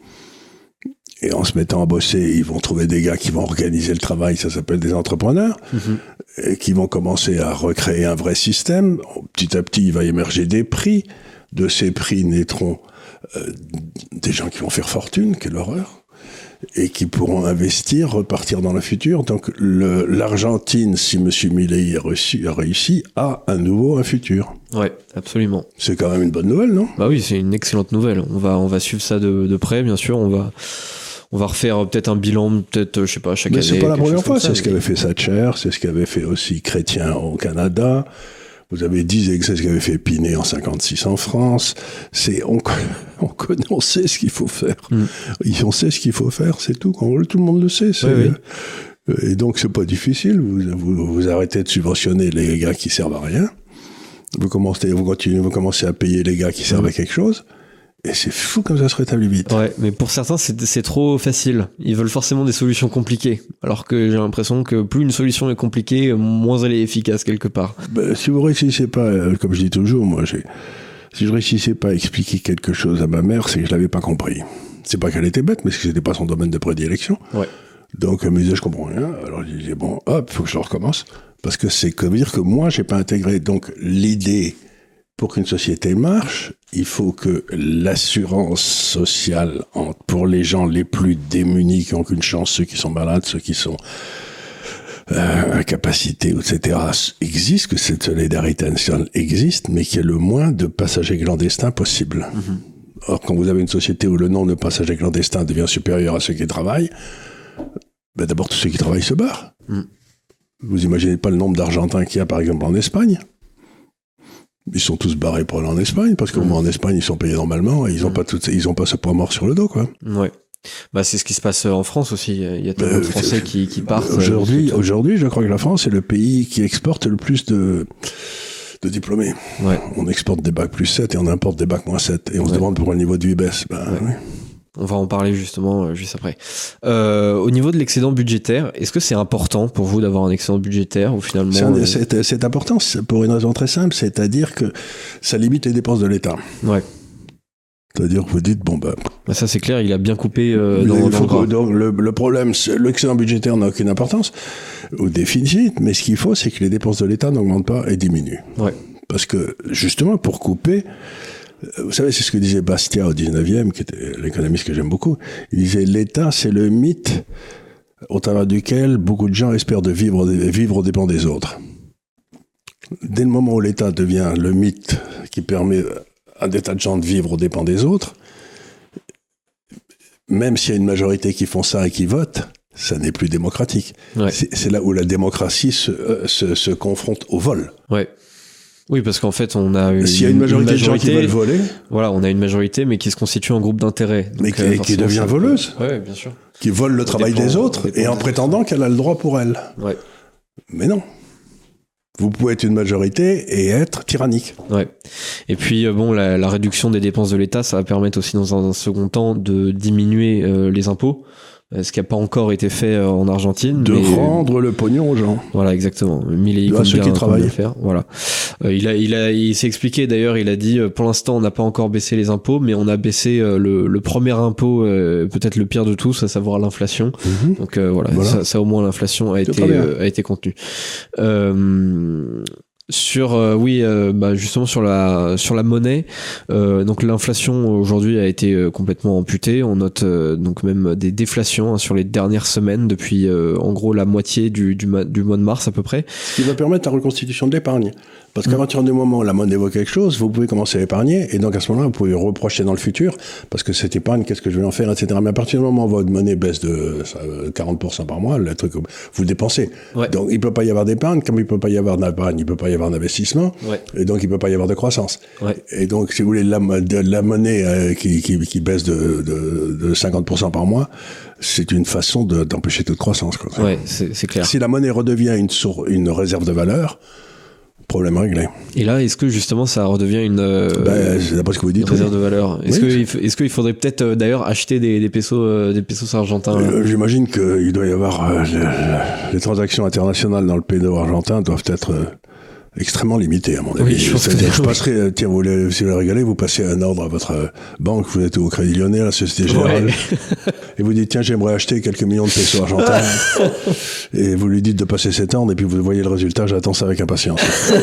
Et en se mettant à bosser, ils vont trouver des gars qui vont organiser le travail, ça s'appelle des entrepreneurs, mmh. et qui vont commencer à recréer un vrai système. Petit à petit, il va émerger des prix. De ces prix naîtront euh, des gens qui vont faire fortune, quelle horreur, et qui pourront investir, repartir dans le futur. Donc le, l'Argentine, si M. Milei a, reçu, a réussi, a à nouveau un futur. Ouais, absolument. C'est quand même une bonne nouvelle, non ? Bah oui, c'est une excellente nouvelle. On va, on va suivre ça de, de près, bien sûr. On va... On va refaire peut-être un bilan, peut-être, je sais pas, chaque mais année. Mais c'est pas la première fois, ça, c'est mais... ce qu'avait fait Thatcher, c'est ce qu'avait fait aussi Chrétien au Canada. Vous avez dit, c'est ce qu'avait fait Pinet en cinquante-six en France. C'est, on, on connaît, on sait ce qu'il faut faire. Mm. On sait ce qu'il faut faire, c'est tout. Tout le monde le sait. C'est, oui, oui. Et donc, c'est pas difficile. Vous, vous, vous arrêtez de subventionner les gars qui servent à rien. Vous commencez, vous continuez, vous commencez à payer les gars qui servent mm. à quelque chose. Et c'est fou comme ça se rétablit vite. Ouais, mais pour certains, c'est, c'est trop facile. Ils veulent forcément des solutions compliquées. Alors que j'ai l'impression que plus une solution est compliquée, moins elle est efficace quelque part. Ben, si vous réussissez pas, euh, comme je dis toujours, moi, j'ai, si je réussissais pas à expliquer quelque chose à ma mère, c'est que je l'avais pas compris. C'est pas qu'elle était bête, mais c'est que c'était pas son domaine de prédilection. Ouais. Donc, elle me disait, je comprends rien. Alors, je disais, bon, hop, faut que je le recommence. Parce que c'est comme dire que moi, j'ai pas intégré. Donc, l'idée, pour qu'une société marche, il faut que l'assurance sociale pour les gens les plus démunis qui n'ont qu'une chance, ceux qui sont malades, ceux qui sont euh, incapacités, et cetera, existe, que cette solidarité nationale existe, mais qu'il y ait le moins de passagers clandestins possible. Mm-hmm. Or, quand vous avez une société où le nombre de passagers clandestins devient supérieur à ceux qui travaillent, ben d'abord tous ceux qui travaillent se barrent. Mm. Vous imaginez pas le nombre d'Argentins qu'il y a par exemple en Espagne. Ils sont tous barrés pour aller en Espagne, parce qu'au moins en Espagne, ils sont payés normalement, et ils ont mmh. pas tout, ils ont pas ce poids mort sur le dos, quoi. Ouais. Bah, c'est ce qui se passe en France aussi. Il y a tellement euh, de Français qui, qui partent. Aujourd'hui, euh, aujourd'hui, je crois que la France est le pays qui exporte le plus de, de diplômés. Ouais. On exporte des bacs plus sept et on importe des bacs moins sept. Et on ouais. se demande pourquoi le niveau de vie baisse. Ben, ouais. oui. On va en parler justement euh, juste après. Euh, au niveau de l'excédent budgétaire, est-ce que c'est important pour vous d'avoir un excédent budgétaire ou finalement c'est, un, euh... c'est, c'est important pour une raison très simple, c'est-à-dire que ça limite les dépenses de l'État. Ouais. C'est-à-dire que vous dites bon ben. Bah ça c'est clair, il a bien coupé euh, dans, dans faut, le, donc, le le problème, c'est l'excédent budgétaire n'a aucune importance au déficit, mais ce qu'il faut, c'est que les dépenses de l'État n'augmentent pas et diminuent. Ouais. Parce que justement pour couper. Vous savez, c'est ce que disait Bastiat au dix-neuvième, qui était l'économiste que j'aime beaucoup. Il disait, l'État, c'est le mythe au travers duquel beaucoup de gens espèrent de vivre, vivre aux dépens des autres. Dès le moment où l'État devient le mythe qui permet à des tas de gens de vivre aux dépens des autres, même s'il y a une majorité qui font ça et qui votent, ça n'est plus démocratique. Ouais. C'est, c'est là où la démocratie se, euh, se, se confronte au vol. Ouais. Oui, parce qu'en fait, on a une, S'il y a une majorité, une majorité de gens qui veulent voler. Voilà, on a une majorité, mais qui se constitue en groupe d'intérêt. Mais qui, euh, qui devient voleuse. Oui, bien sûr. Qui vole le travail dépend, des autres et en prétendant qu'elle a le droit pour elle. Ouais. Mais non. Vous pouvez être une majorité et être tyrannique. Ouais. Et puis, euh, bon, la, la réduction des dépenses de l'État, ça va permettre aussi, dans un, un second temps, de diminuer euh, les impôts. Ce qui n'a pas encore été fait en Argentine. De mais... rendre le pognon aux gens. Voilà, exactement. Milei à ceux qui travaillent. Faire. Voilà. Euh, il a, il a, il s'est expliqué d'ailleurs. Il a dit, euh, pour l'instant, on n'a pas encore baissé les impôts, mais on a baissé euh, le, le premier impôt, euh, peut-être le pire de tous, à savoir l'inflation. Mm-hmm. Donc euh, voilà, voilà. Ça, ça au moins l'inflation a été, euh, a été contenue. Euh, Sur euh, oui euh, bah justement sur la sur la monnaie euh, donc l'inflation aujourd'hui a été euh, complètement amputée. On note euh, donc même des déflations hein, sur les dernières semaines depuis euh, en gros la moitié du du, ma- du mois de mars à peu près, ce qui va permettre la reconstitution de l'épargne Parce qu'à partir du moment où la monnaie vaut quelque chose, vous pouvez commencer à épargner, et donc à ce moment-là, vous pouvez reprocher dans le futur, parce que cette épargne, qu'est-ce que je vais en faire, et cetera. Mais à partir du moment où votre monnaie baisse de quarante pour cent par mois, le truc, vous dépensez. Ouais. Donc il peut pas y avoir d'épargne, comme il peut pas y avoir d'épargne, il peut pas y avoir d'investissement, ouais. et donc il peut pas y avoir de croissance. Ouais. Et donc, si vous voulez, la, de, la monnaie euh, qui, qui, qui baisse de, de, de cinquante pour cent par mois, c'est une façon de, d'empêcher toute croissance, quoi. Ouais, c'est, c'est clair. Si la monnaie redevient une, source, une réserve de valeur, problème réglé. Et là, est-ce que justement ça redevient une, euh, ben, c'est d'après ce que vous dites, réserve oui. de valeur? Est-ce oui, que est-ce qu'il faudrait peut-être euh, d'ailleurs acheter des, des pesos, euh, des pesos argentins? euh, J'imagine qu'il doit y avoir euh, les, les transactions internationales dans le peso argentin doivent être euh, extrêmement limité, à mon avis. Oui, je pense que je passerai, euh, tiens, vous voulez, si vous voulez régaler, vous passez un ordre à votre euh, banque, vous êtes au Crédit Lyonnais, à la Société Générale, ouais. et vous dites, tiens, j'aimerais acheter quelques millions de pesos argentins, et vous lui dites de passer cet ordre, et puis vous voyez le résultat, j'attends ça avec impatience.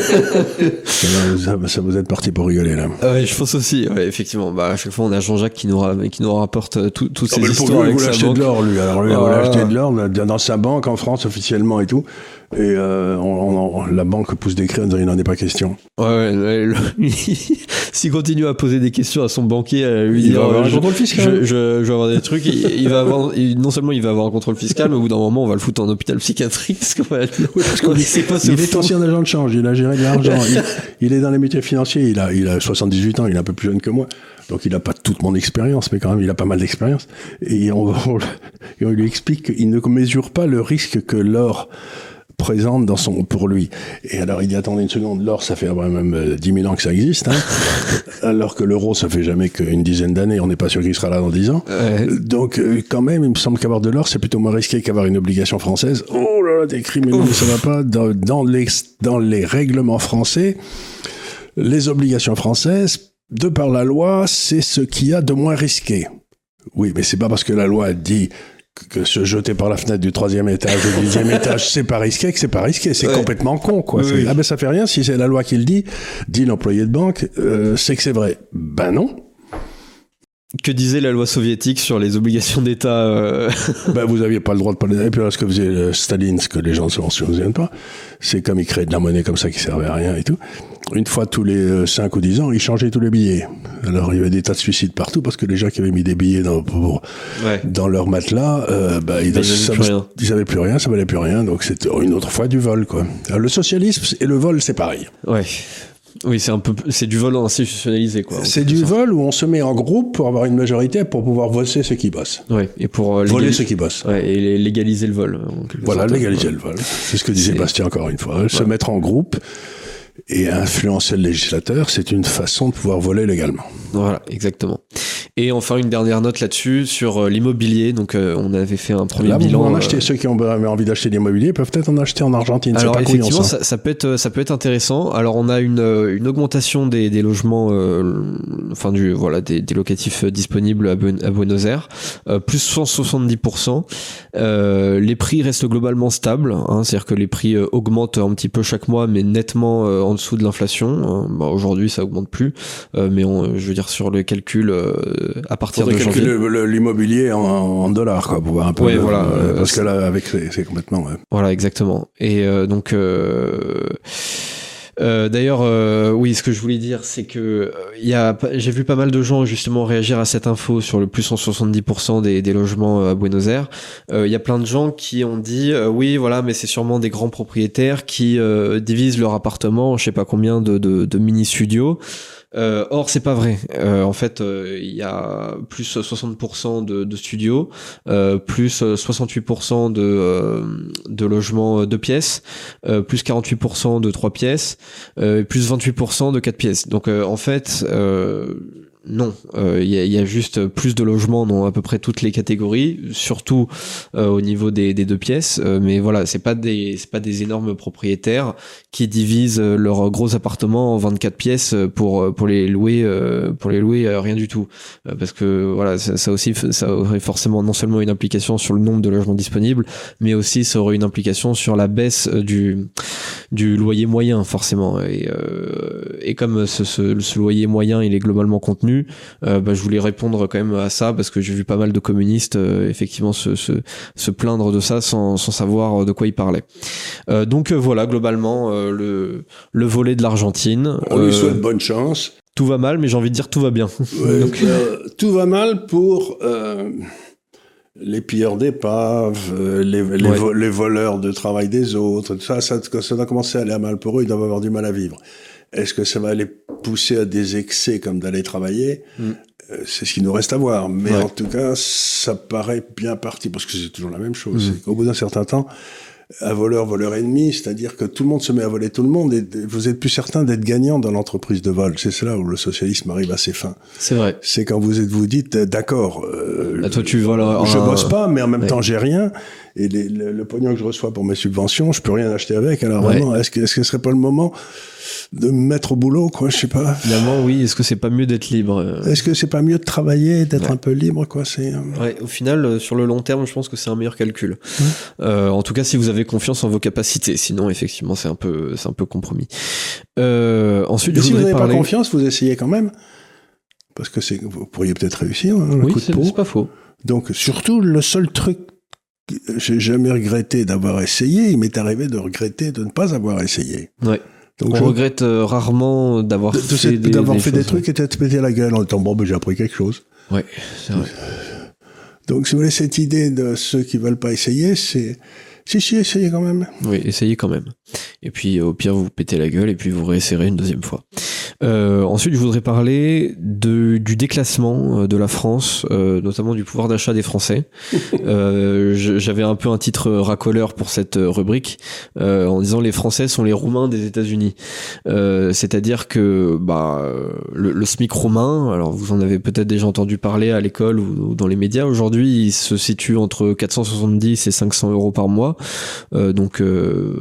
ça, ça, ça vous êtes parti pour rigoler, là. Ouais, je pense aussi, ouais, effectivement. Bah, à chaque fois, on a Jean-Jacques qui nous, ra- qui nous rapporte toutes tout ces oh, histoires lui, avec vous sa l'achetez banque. de l'or, lui. Alors, lui, ah, vous l'achetez de l'or dans sa banque, en France, officiellement, et tout. Et euh, on, on, la banque pousse des cris en disant il n'en est pas question. Ouais, ouais, ouais s'il continue à poser des questions à son banquier, à lui il dire va avoir euh, un je, contrôle fiscal. Je, je, je vais avoir des trucs, il, il va avoir, il, non seulement il va avoir un contrôle fiscal, mais au bout d'un moment on va le foutre en hôpital psychiatrique parce qu'on va, oui, parce qu'on sait pas. Il est ancien agent de change, il a géré de l'argent, il, il est dans les métiers financiers, il a, il a soixante-dix-huit ans, il est un peu plus jeune que moi. Donc il n'a pas toute mon expérience, mais quand même il a pas mal d'expérience. Et on, on, on lui explique qu'il ne mesure pas le risque que l'or présente dans son, pour lui. Et alors, il dit, attendez une seconde, l'or, ça fait même dix mille ans que ça existe, hein, alors que l'euro, ça fait jamais qu'une dizaine d'années, on n'est pas sûr qu'il sera là dans dix ans. Ouais. Donc, quand même, il me semble qu'avoir de l'or, c'est plutôt moins risqué qu'avoir une obligation française. Oh là là, des criminels, ça va pas. Dans, dans les, dans les règlements français, les obligations françaises, de par la loi, c'est ce qu'il y a de moins risqué. Oui, mais c'est pas parce que la loi dit que se jeter par la fenêtre du troisième étage ou du dixième étage, c'est pas risqué, que c'est pas risqué, c'est ouais. complètement con, quoi. Oui. Ah ben ça fait rien, si c'est la loi qui le dit, dit l'employé de banque, euh, c'est que c'est vrai. Ben non. Que disait la loi soviétique sur les obligations d'État euh... Ben vous aviez pas le droit de parler. Et puis là, ce que faisait Staline, ce que les gens ne se souviennent pas, c'est comme il créait de la monnaie comme ça qui servait à rien et tout. Une fois tous les cinq ou dix ans, il changeait tous les billets. Alors il y avait des tas de suicides partout parce que les gens qui avaient mis des billets dans, pour, ouais. dans leur matelas, euh, ben, ils, ils, ça, ils avaient plus rien, ça valait plus rien. Donc c'était une autre fois du vol, quoi. Alors, le socialisme et le vol, c'est pareil. Ouais. Oui, c'est un peu, c'est du vol institutionnalisé, quoi. C'est du vol où on se met en groupe pour avoir une majorité pour pouvoir bosser ceux qui bossent. Ouais, et pour euh, voler ceux qui bossent. Ouais, et légaliser le vol. Voilà, sorte, légaliser ouais. le vol. C'est ce que disait c'est... Bastien encore une fois. Ouais. Se mettre en groupe et influencer le législateur, c'est une façon de pouvoir voler légalement. Voilà, exactement. Et enfin, une dernière note là-dessus sur euh, l'immobilier. Donc, euh, on avait fait un premier Là, bilan. Vous en acheter, euh... ceux qui ont envie d'acheter de l'immobilier peuvent peut-être en acheter en Argentine. Alors, c'est pas effectivement, couillant, ça. Ça, ça peut être, ça peut être intéressant. Alors, on a une, une augmentation des, des logements, euh, enfin du, voilà, des, des locatifs disponibles à, ben, à Buenos Aires, euh, plus cent soixante-dix pour cent. Euh, les prix restent globalement stables, hein, c'est-à-dire que les prix euh, augmentent un petit peu chaque mois, mais nettement euh, en dessous de l'inflation. Hein. Bah, aujourd'hui, ça augmente plus, euh, mais on, je veux dire sur le calcul euh, à partir de calculer le, le, l'immobilier en, en dollars, quoi, pour voir un peu. Ouais, le, voilà. Euh, parce que là, avec c'est, c'est complètement. Ouais. Voilà, exactement. Et euh, donc. Euh, Euh, d'ailleurs, euh, oui, ce que je voulais dire, c'est que il y a, j'ai vu pas mal de gens justement réagir à cette info sur le plus cent soixante-dix pour cent des, des logements à Buenos Aires. Il euh, y a plein de gens qui ont dit, euh, oui, voilà, mais c'est sûrement des grands propriétaires qui euh, divisent leur appartement, je sais pas combien de, de, de mini studios. Euh, or, c'est pas vrai. Euh, en fait, il euh, y a plus soixante pour cent de, de studios, euh, plus soixante-huit pour cent de, euh, de logements deux pièces, euh, plus quarante-huit pour cent de trois pièces, euh, plus vingt-huit pour cent de quatre pièces. Donc, euh, en fait, euh, non, il euh, y, a, y a juste plus de logements dans à peu près toutes les catégories, surtout euh, au niveau des, des deux pièces. Euh, mais voilà, c'est pas des c'est pas des énormes propriétaires qui divisent leurs gros appartements en vingt-quatre pièces pour pour les louer euh, pour les louer euh, rien du tout. Euh, parce que voilà, ça, ça aussi ça aurait forcément non seulement une implication sur le nombre de logements disponibles, mais aussi ça aurait une implication sur la baisse du du loyer moyen forcément. Et, euh, et comme ce, ce, ce loyer moyen il est globalement contenu, euh, bah, je voulais répondre quand même à ça parce que j'ai vu pas mal de communistes euh, effectivement se, se, se plaindre de ça sans, sans savoir de quoi ils parlaient. Euh, donc euh, voilà globalement euh, le, le volet de l'Argentine. On lui euh, souhaite bonne chance. Tout va mal, mais j'ai envie de dire tout va bien. Ouais, donc, euh, tout va mal pour euh, les pilleurs d'épaves, euh, les, les, ouais. vo- les voleurs de travail des autres. Ça, ça, ça va commencer à aller à mal pour eux. Ils doivent avoir du mal à vivre. Est-ce que ça va les pousser à des excès comme d'aller travailler? mm. euh, C'est ce qu'il nous reste à voir. Mais ouais. en tout cas, ça paraît bien parti parce que c'est toujours la même chose. Mm. C'est qu'au bout d'un certain temps, un voleur, voleur ennemi, c'est-à-dire que tout le monde se met à voler tout le monde et vous êtes plus certain d'être gagnant dans l'entreprise de vol. C'est cela où le socialisme arrive à ses fins. C'est vrai. C'est quand vous êtes, vous dites, d'accord, euh, là, toi, tu voles je un... bosse pas, mais en même ouais. temps, j'ai rien. Et les, le, le pognon que je reçois pour mes subventions, je peux rien acheter avec. Alors ouais. vraiment, est-ce que, est-ce que ce serait pas le moment de me mettre au boulot, quoi, je sais pas. Finalement, oui. Est-ce que c'est pas mieux d'être libre? Est-ce que c'est pas mieux de travailler, d'être ouais. un peu libre, quoi, c'est. Ouais. Au final, sur le long terme, je pense que c'est un meilleur calcul. Mmh. Euh, en tout cas, si vous avez confiance en vos capacités. Sinon, effectivement, c'est un peu, c'est un peu compromis. Euh, ensuite, Mais je si vous n'avez parler... pas confiance, vous essayez quand même, parce que c'est, vous pourriez peut-être réussir. Hein, oui, coup de c'est, peau. c'est pas faux. Donc, surtout, le seul truc. J'ai jamais regretté d'avoir essayé. Il m'est arrivé de regretter de ne pas avoir essayé. Ouais. Donc on je... regrette euh, rarement d'avoir de, de fait cette, des, d'avoir des fait choses, des trucs ouais. et de te péter la gueule en disant bon ben j'ai appris quelque chose. Ouais, c'est vrai. Donc si vous voulez cette idée de ceux qui veulent pas essayer, c'est si si essayez quand même. Oui, essayez quand même. Et puis au pire vous vous pétez la gueule et puis vous réessayerez une deuxième fois. Euh, ensuite, je voudrais parler de, du déclassement de la France, euh, notamment du pouvoir d'achat des Français. euh, j'avais un peu un titre racoleur pour cette rubrique, euh, en disant les Français sont les Roumains des États-Unis. Euh, c'est-à-dire que bah le, le SMIC roumain, alors vous en avez peut-être déjà entendu parler à l'école ou, ou dans les médias. Aujourd'hui, il se situe entre quatre cent soixante-dix et cinq cents euros par mois, euh, donc euh,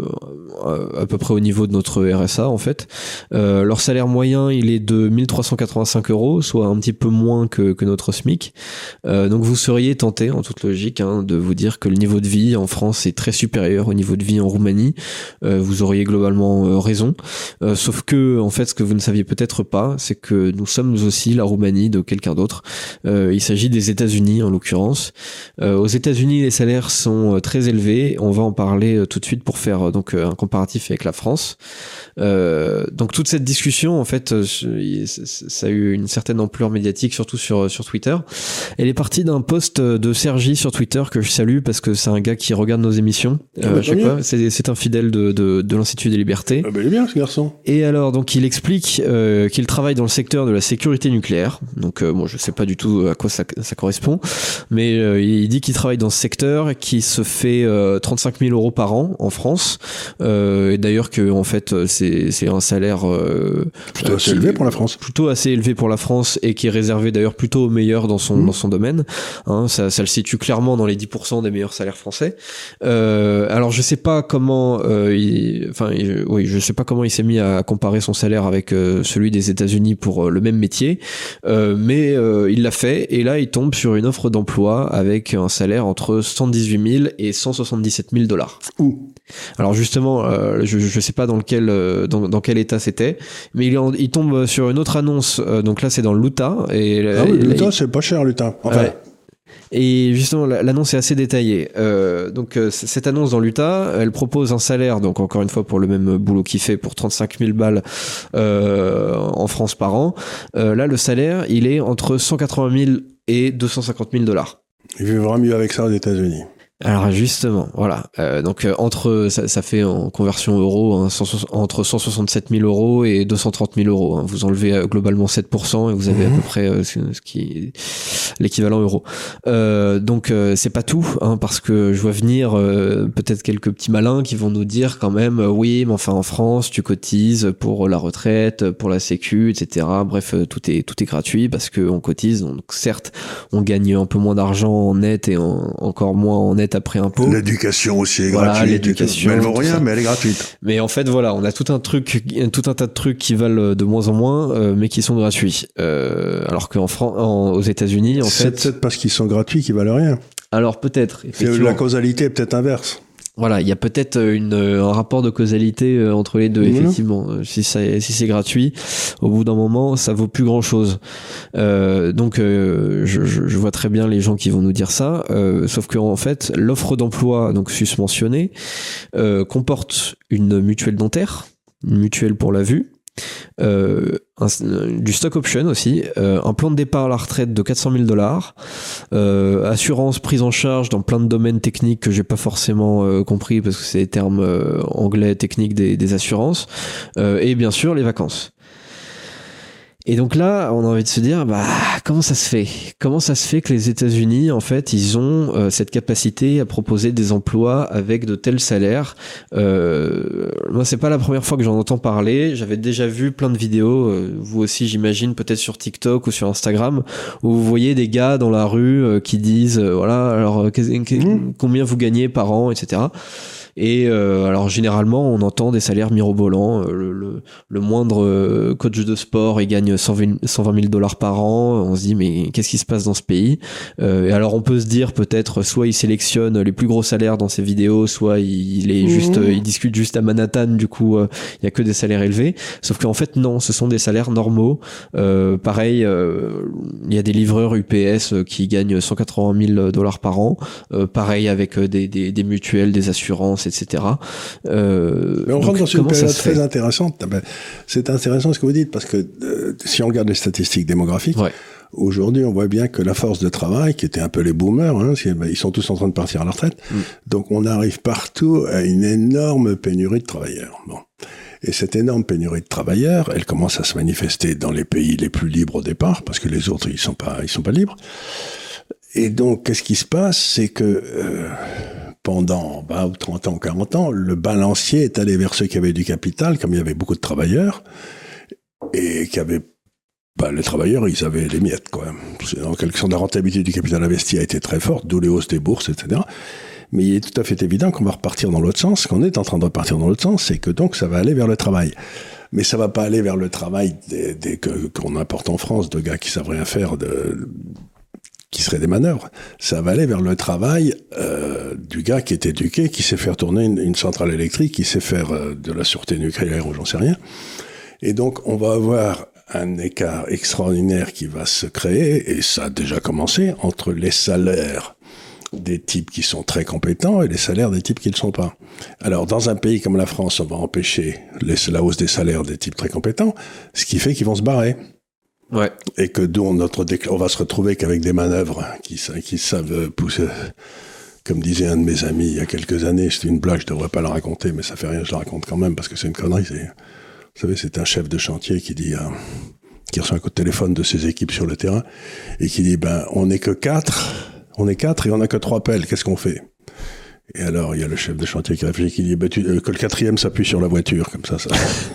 à peu près au niveau de notre R S A en fait. Euh, leur salaire moyen il est de mille trois cent quatre-vingt-cinq euros, soit un petit peu moins que, que notre SMIC. Euh, donc vous seriez tenté, en toute logique, hein, de vous dire que le niveau de vie en France est très supérieur au niveau de vie en Roumanie. Euh, vous auriez globalement euh, raison. Euh, sauf que, en fait, ce que vous ne saviez peut-être pas, c'est que nous sommes aussi la Roumanie de quelqu'un d'autre. Euh, il s'agit des États-Unis, en l'occurrence. Euh, aux États-Unis, les salaires sont très élevés. On va en parler euh, tout de suite pour faire euh, donc un comparatif avec la France. Euh, donc toute cette discussion, en fait, ça a eu une certaine ampleur médiatique, surtout sur sur Twitter. Elle est partie d'un post de Sergi sur Twitter que je salue parce que c'est un gars qui regarde nos émissions. Ah bah, euh, chaque fois. C'est, c'est un fidèle de, de, de l'Institut des Libertés. Ah bah, il est bien ce garçon. Et alors donc il explique euh, qu'il travaille dans le secteur de la sécurité nucléaire. Donc euh, bon, je sais pas du tout à quoi ça, ça correspond, mais euh, il dit qu'il travaille dans ce secteur, qui se fait euh, trente-cinq mille euros par an en France. Euh, et d'ailleurs que en fait c'est c'est un salaire euh, plutôt assez élevé pour la France. Plutôt assez élevé pour la France et qui est réservé d'ailleurs plutôt aux meilleurs dans son mmh. dans son domaine. Hein, ça, ça le situe clairement dans les dix pour cent des meilleurs salaires français. Euh, alors je sais pas comment, euh, il, enfin il, oui, je sais pas comment il s'est mis à comparer son salaire avec euh, celui des États-Unis pour euh, le même métier, euh, mais euh, il l'a fait et là il tombe sur une offre d'emploi avec un salaire entre soixante-dix-huit mille et cent soixante-dix-sept mille dollars. Ouh. Alors justement, euh, je je sais pas dans lequel euh, dans dans quel état c'était, mais il, il tombe sur une autre annonce. Euh, donc là, c'est dans l'Utah. Et ah oui, l'Utah, il... c'est pas cher, l'Utah. Enfin. Ouais. Et justement, l'annonce est assez détaillée. Euh, donc euh, cette annonce dans l'Utah, elle propose un salaire, donc encore une fois pour le même boulot qu'il fait, pour trente-cinq mille balles euh, en France par an. Euh, là, le salaire, il est entre cent quatre-vingt mille et deux cent cinquante mille dollars. Il vivra mieux avec ça aux États-Unis. Alors justement, voilà. Euh, donc euh, entre ça, ça fait en conversion euro hein, cent, entre cent soixante-sept mille euros et deux cent trente mille euros. Hein. Vous enlevez euh, globalement sept pour cent et vous avez mmh. à peu près euh, ce, ce qui est l'équivalent euro. Euh, donc euh, c'est pas tout, hein, parce que je vois venir euh, peut-être quelques petits malins qui vont nous dire quand même euh, oui, mais enfin en France tu cotises pour la retraite, pour la sécu, et cetera. Bref, euh, tout est tout est gratuit parce que on cotise. Donc certes, on gagne un peu moins d'argent en net et en, encore moins en net après impôt. L'éducation aussi est voilà, gratuite. L'éducation, mais elle vaut rien, ça. mais elle est gratuite. Mais en fait, voilà, on a tout un truc, tout un tas de trucs qui valent de moins en moins, euh, mais qui sont gratuits. Euh, alors qu'en France, aux États-Unis, en c'est fait, peut-être parce qu'ils sont gratuits qu'ils valent rien. Alors peut-être. La causalité est peut-être inverse. voilà, il y a peut-être une, un rapport de causalité entre les deux, mmh. effectivement. Si, ça, si c'est gratuit, au bout d'un moment, ça vaut plus grand-chose. Euh, donc, euh, je, je vois très bien les gens qui vont nous dire ça, euh, sauf que en fait, l'offre d'emploi, donc susmentionnée, euh, comporte une mutuelle dentaire, une mutuelle pour la vue, Euh, un, du stock option aussi, euh, un plan de départ à la retraite de quatre cent mille dollars, euh, assurance prise en charge dans plein de domaines techniques que j'ai pas forcément euh, compris parce que c'est des termes euh, anglais techniques des, des assurances, euh, et bien sûr les vacances. Et donc là, on a envie de se dire, bah, comment ça se fait ? Comment ça se fait que les États-Unis, en fait, ils ont euh, cette capacité à proposer des emplois avec de tels salaires ? euh, Moi, c'est pas la première fois que j'en entends parler. J'avais déjà vu plein de vidéos, euh, vous aussi, j'imagine, peut-être sur TikTok ou sur Instagram, où vous voyez des gars dans la rue euh, qui disent, euh, voilà, alors mmh. combien vous gagnez par an, et cetera. Et euh, alors généralement on entend des salaires mirobolants, le, le, le moindre euh, coach de sport il gagne cent vingt mille dollars par an, on se dit mais qu'est-ce qui se passe dans ce pays, euh, et alors on peut se dire peut-être soit il sélectionne les plus gros salaires dans ses vidéos, soit il, il est mmh. juste euh, il discute juste à Manhattan, du coup il euh, y a que des salaires élevés, sauf qu'en fait non, ce sont des salaires normaux. Euh, pareil, il euh, y a des livreurs U P S qui gagnent cent quatre-vingt mille dollars par an, euh, pareil avec des, des, des mutuelles, des assurances, et cetera. Euh, Mais on rentre dans une période très intéressante. C'est intéressant ce que vous dites, parce que euh, si on regarde les statistiques démographiques, ouais. Aujourd'hui, on voit bien que la force de travail, qui était un peu les boomers, hein, ils sont tous en train de partir à la retraite, mm. donc on arrive partout à une énorme pénurie de travailleurs. Bon. Et cette énorme pénurie de travailleurs, elle commence à se manifester dans les pays les plus libres au départ, parce que les autres, ils sont pas, ils sont pas libres. Et donc, qu'est-ce qui se passe ? C'est que euh, pendant vingt ou trente ans, quarante ans, le balancier est allé vers ceux qui avaient du capital, comme il y avait beaucoup de travailleurs, et qui avaient bah, les travailleurs, ils avaient les miettes, quoi. En quelque sorte, la rentabilité du capital investi a été très forte, d'où les hausses des bourses, et cetera. Mais il est tout à fait évident qu'on va repartir dans l'autre sens, qu'on est en train de repartir dans l'autre sens, c'est que donc ça va aller vers le travail. Mais ça va pas aller vers le travail des, des, que, qu'on importe en France, de gars qui savent rien faire, de, qui seraient des manœuvres. Ça va aller vers le travail euh, du gars qui est éduqué, qui sait faire tourner une, une centrale électrique, qui sait faire euh, de la sûreté nucléaire ou j'en sais rien. Et donc, on va avoir un écart extraordinaire qui va se créer, et ça a déjà commencé, entre les salaires des types qui sont très compétents et les salaires des types qui ne le sont pas. Alors, dans un pays comme la France, on va empêcher les, la hausse des salaires des types très compétents, ce qui fait qu'ils vont se barrer. Ouais. Et que d'où notre décl- on va se retrouver qu'avec des manœuvres qui, qui savent pousser. Comme disait un de mes amis il y a quelques années, c'est une blague, je devrais pas la raconter, mais ça fait rien, je la raconte quand même parce que c'est une connerie. C'est, vous savez, c'est un chef de chantier qui dit, euh, qui reçoit un coup de téléphone de ses équipes sur le terrain et qui dit, ben, on n'est que quatre, on est quatre et on n'a que trois pelles, qu'est-ce qu'on fait? Et alors, il y a le chef de chantier qui réfléchit, qui dit, ben, tu, euh, que le quatrième s'appuie sur la voiture, comme ça, ça.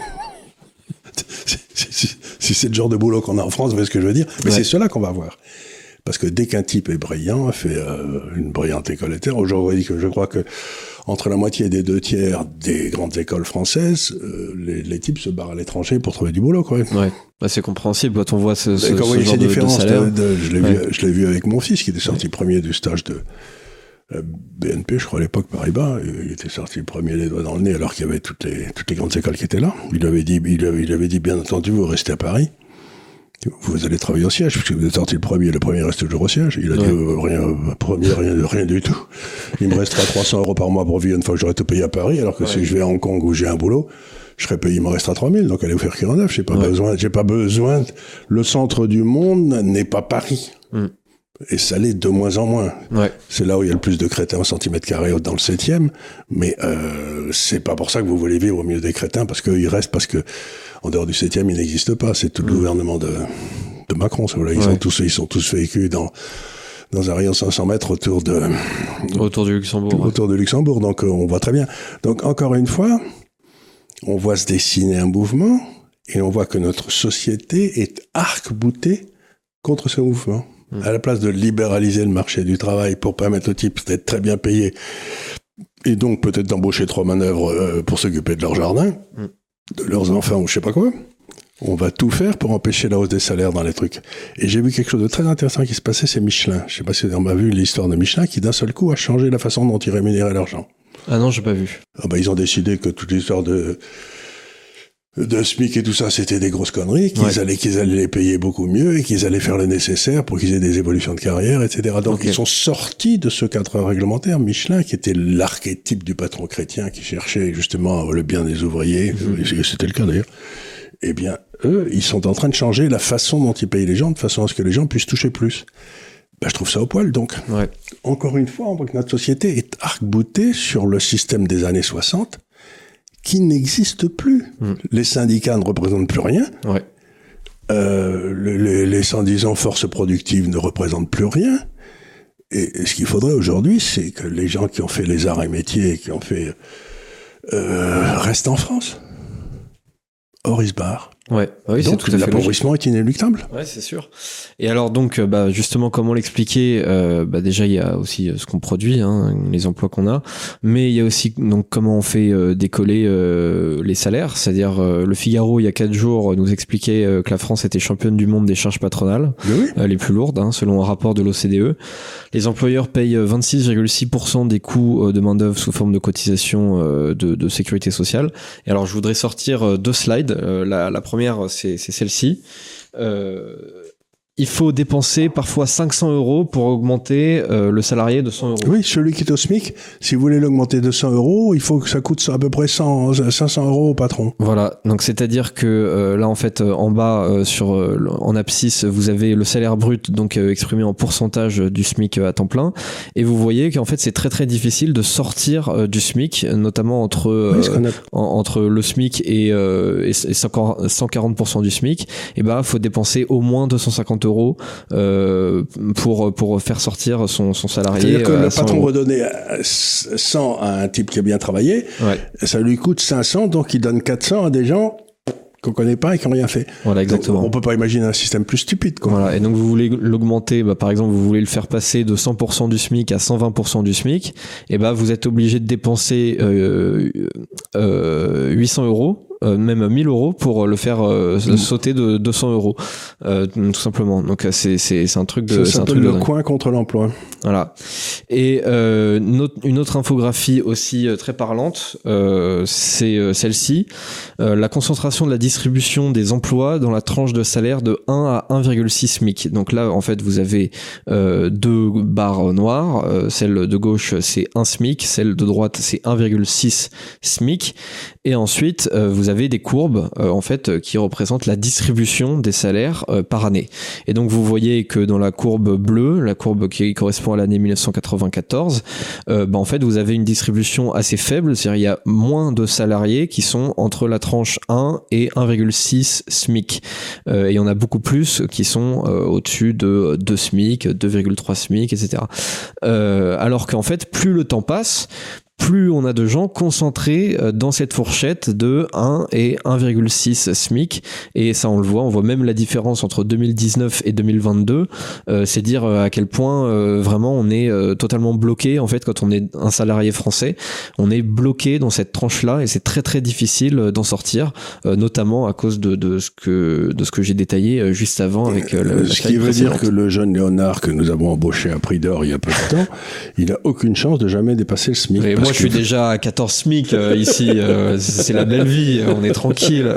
si, si, si, si c'est le genre de boulot qu'on a en France, vous voyez ce que je veux dire? Mais ouais. C'est cela qu'on va voir. Parce que dès qu'un type est brillant, fait euh, une brillante école et terre, aujourd'hui, je crois que entre la moitié et des deux tiers des grandes écoles françaises, euh, les, les types se barrent à l'étranger pour trouver du boulot, quoi. Ouais, bah, c'est compréhensible quand on voit ce, ce, quand ce genre de, de salaire. De, de, je l'ai ouais. vu, je l'ai vu avec mon fils qui était sorti ouais. premier du stage de euh, B N P, je crois à l'époque Paribas. Il était sorti premier les doigts dans le nez alors qu'il y avait toutes les toutes les grandes écoles qui étaient là. Il avait dit, il avait, il avait dit bien entendu, vous restez à Paris. Vous allez travailler au siège, puisque vous êtes sorti le premier, le premier reste toujours au siège. Il a ouais. dit, euh, rien, euh, premier, rien, rien du tout. Il me restera trois cents euros par mois pour vivre une fois que j'aurai tout payé à Paris, alors que ouais. si je vais à Hong Kong où j'ai un boulot, je serai payé, il me restera trois mille, donc allez vous faire cuire en neuf. J'ai pas ouais. besoin, j'ai pas besoin, le centre du monde n'est pas Paris. Mm. Et ça l'est de moins en moins. Ouais. C'est là où il y a le plus de crétins au centimètre carré dans le septième, mais euh, c'est pas pour ça que vous voulez vivre au milieu des crétins, parce qu'ils restent, parce que en dehors du septième, il n'existe pas. C'est tout le mmh. gouvernement de, de Macron. Voilà. Ils, ouais. sont tous, ils sont tous vécus dans, dans un rayon de cinq cents mètres autour de... Autour du Luxembourg. Autour ouais. de Luxembourg, donc euh, on voit très bien. Donc encore une fois, on voit se dessiner un mouvement, et on voit que notre société est arc-boutée contre ce mouvement. Mmh. À la place de libéraliser le marché du travail pour permettre aux types d'être très bien payés, et donc peut-être d'embaucher trois manœuvres euh, pour s'occuper de leur jardin, mmh. de leurs enfants ou je sais pas quoi, on va tout faire pour empêcher la hausse des salaires dans les trucs. Et j'ai vu quelque chose de très intéressant qui se passait, c'est Michelin. Je sais pas si on a vu l'histoire de Michelin qui d'un seul coup a changé la façon dont ils rémunéraient leurs gens. Ah non, j'ai pas vu. Ah bah, ils ont décidé que toute l'histoire de de SMIC et tout ça, c'était des grosses conneries, qu'ils ouais. allaient, qu'ils allaient les payer beaucoup mieux et qu'ils allaient faire le nécessaire pour qu'ils aient des évolutions de carrière, et cetera. Donc, okay. ils sont sortis de ce cadre réglementaire. Michelin, qui était l'archétype du patron chrétien qui cherchait justement le bien des ouvriers, mmh. c'était le cas d'ailleurs, eh bien, eux, ils sont en train de changer la façon dont ils payent les gens, de façon à ce que les gens puissent toucher plus. Ben, je trouve ça au poil, donc. Ouais. Encore une fois, on voit que notre société est arc-boutée sur le système des années soixante, qui n'existe plus. Mmh. Les syndicats ne représentent plus rien. Ouais. Euh, les, les soi-disant forces productives ne représentent plus rien. Et, et ce qu'il faudrait aujourd'hui, c'est que les gens qui ont fait les arts et métiers, qui ont fait... Euh, restent en France. Or, ils se barrent. Ouais, oui, donc, c'est tout à fait l'appauvrissement est inéluctable. Ouais, c'est sûr. Et alors donc, bah justement, comment l'expliquer euh, Bah déjà, il y a aussi ce qu'on produit, hein, les emplois qu'on a, mais il y a aussi donc comment on fait euh, décoller euh, les salaires. C'est-à-dire, euh, le Figaro il y a quatre jours nous expliquait euh, que la France était championne du monde des charges patronales, oui. euh, les plus lourdes, hein, selon un rapport de l'O C D E. Les employeurs payent vingt-six virgule six pour cent des coûts de main d'œuvre sous forme de cotisation euh, de, de sécurité sociale. Et alors, je voudrais sortir deux slides. Euh, la, la première Première, c'est, c'est celle-ci. Euh, il faut dépenser parfois cinq cents euros pour augmenter euh, le salarié de cent euros. Oui, celui qui est au SMIC, si vous voulez l'augmenter de cent euros, il faut que ça coûte à peu près cent, cinq cents euros au patron. Voilà, donc c'est-à-dire que euh, là, en fait, en bas, euh, sur euh, en abscisse, vous avez le salaire brut, donc euh, exprimé en pourcentage du SMIC à temps plein, et vous voyez qu'en fait, c'est très très difficile de sortir euh, du SMIC, notamment entre euh, oui, en, entre le SMIC et, euh, et, et cent quarante pour cent du SMIC. Et ben, faut dépenser au moins deux cent cinquante euros euh, pour pour faire sortir son son salarié. C'est-à-dire que euh, le patron redonnait cent à un type qui a bien travaillé, ouais. ça lui coûte cinq cents, donc il donne quatre cents à des gens qu'on connaît pas et qui n'ont rien fait. Voilà, exactement. Donc, on peut pas imaginer un système plus stupide, quoi. Voilà. Et donc, vous voulez l'augmenter, bah, par exemple, vous voulez le faire passer de cent pour cent du SMIC à cent vingt pour cent du SMIC, et bah, vous êtes obligé de dépenser, euh, euh, huit cents euros. Euh, même mille euros pour le faire euh, mmh. sauter de deux cents euros, euh, tout simplement. Donc c'est c'est c'est un truc de. Ça s'appelle le coin contre l'emploi. Voilà. Et euh, une, autre, une autre infographie aussi euh, très parlante, euh, c'est euh, celle-ci, euh, la concentration de la distribution des emplois dans la tranche de salaire de un à un virgule six SMIC. Donc là, en fait, vous avez euh, deux barres noires. Euh, celle de gauche, c'est un SMIC. Celle de droite, c'est un virgule six SMIC. Et ensuite, euh, vous avez des courbes euh, en fait qui représentent la distribution des salaires euh, par année. Et donc vous voyez que dans la courbe bleue, la courbe qui correspond à l'année mille neuf cent quatre-vingt-quatorze, euh, bah en fait vous avez une distribution assez faible, c'est-à-dire il y a moins de salariés qui sont entre la tranche un et un virgule six SMIC. Euh, et il y en a beaucoup plus qui sont euh, au-dessus de deux SMIC, deux virgule trois SMIC, et cetera. Euh, alors qu'en fait plus le temps passe, plus on a de gens concentrés dans cette fourchette de un et un virgule six SMIC. Et ça, on le voit, on voit même la différence entre deux mille dix-neuf et deux mille vingt-deux. Euh, c'est dire à quel point euh, vraiment on est euh, totalement bloqué. En fait, quand on est un salarié français, on est bloqué dans cette tranche-là et c'est très très difficile d'en sortir, euh, notamment à cause de, de ce que de ce que j'ai détaillé juste avant avec euh, le, ce qui veut dire que le jeune Léonard que nous avons embauché à prix d'or il y a peu de temps, il a aucune chance de jamais dépasser le SMIC. Et moi, je suis déjà à quatorze SMIC euh, ici. Euh, c'est la belle vie. On est tranquille.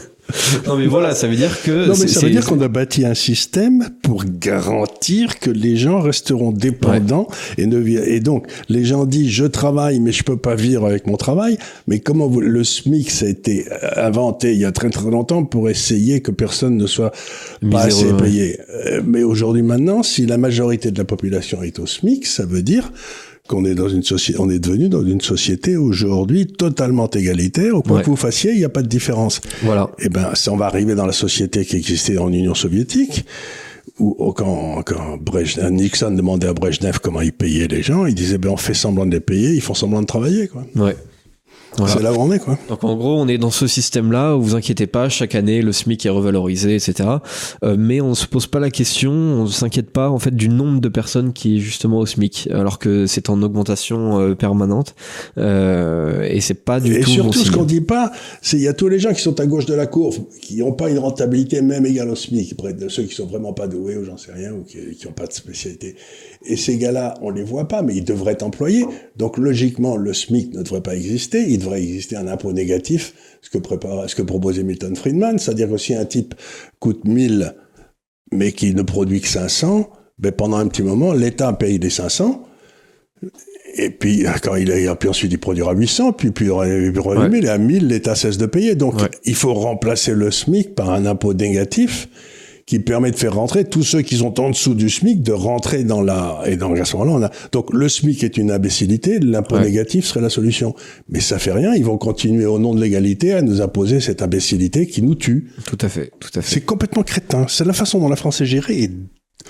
Non, mais voilà, ça veut dire que... Non, mais ça veut dire qu'on a bâti un système pour garantir que les gens resteront dépendants. Ouais. Et, ne, et donc, les gens disent, je travaille, mais je peux pas vivre avec mon travail. Mais comment vous, le SMIC, ça a été inventé il y a très très longtemps pour essayer que personne ne soit pas assez payé. Ouais. Mais aujourd'hui, maintenant, si la majorité de la population est au SMIC, ça veut dire qu'on est dans une société, on est devenu dans une société aujourd'hui totalement égalitaire. Au point ouais. que vous fassiez, il n'y a pas de différence. Voilà. Et ben, ça, on va arriver dans la société qui existait en Union soviétique, où quand, quand Brejnev, Nixon demandait à Brejnev comment il payait les gens, il disait ben on fait semblant de les payer, ils font semblant de travailler, quoi. Ouais. Voilà. C'est là où on est, quoi. Donc en gros, on est dans ce système-là où vous inquiétez pas, chaque année le SMIC est revalorisé, et cetera. Euh, mais on se pose pas la question, on s'inquiète pas en fait du nombre de personnes qui est justement au SMIC, alors que c'est en augmentation euh, permanente. Euh, et c'est pas du et tout. Et surtout, bon ce qu'on dit pas, c'est il y a tous les gens qui sont à gauche de la courbe, qui n'ont pas une rentabilité même égale au SMIC, près de ceux qui sont vraiment pas doués ou j'en sais rien, ou qui n'ont pas de spécialité. Et ces gars-là, on les voit pas, mais ils devraient être employés. Donc logiquement, le SMIC ne devrait pas exister. Il devrait exister un impôt négatif, ce que prépare, ce que proposait Milton Friedman, c'est-à-dire que si un type coûte mille, mais qu'il ne produit que cinq cents, ben pendant un petit moment, l'État paye les cinq cents. Et puis, quand il a, puis ensuite il produira huit cents, puis, puis, puis, puis ouais. mille, et à mille, l'État cesse de payer. Donc, ouais. il faut remplacer le SMIC par un impôt négatif qui permet de faire rentrer tous ceux qui sont en dessous du SMIC, de rentrer dans la, et dans, à ce moment-là, on a, donc, le SMIC est une imbécilité, l'impôt ouais. négatif serait la solution. Mais ça fait rien, ils vont continuer au nom de l'égalité à nous imposer cette imbécilité qui nous tue. Tout à fait, tout à fait. C'est complètement crétin. C'est la façon dont la France est gérée et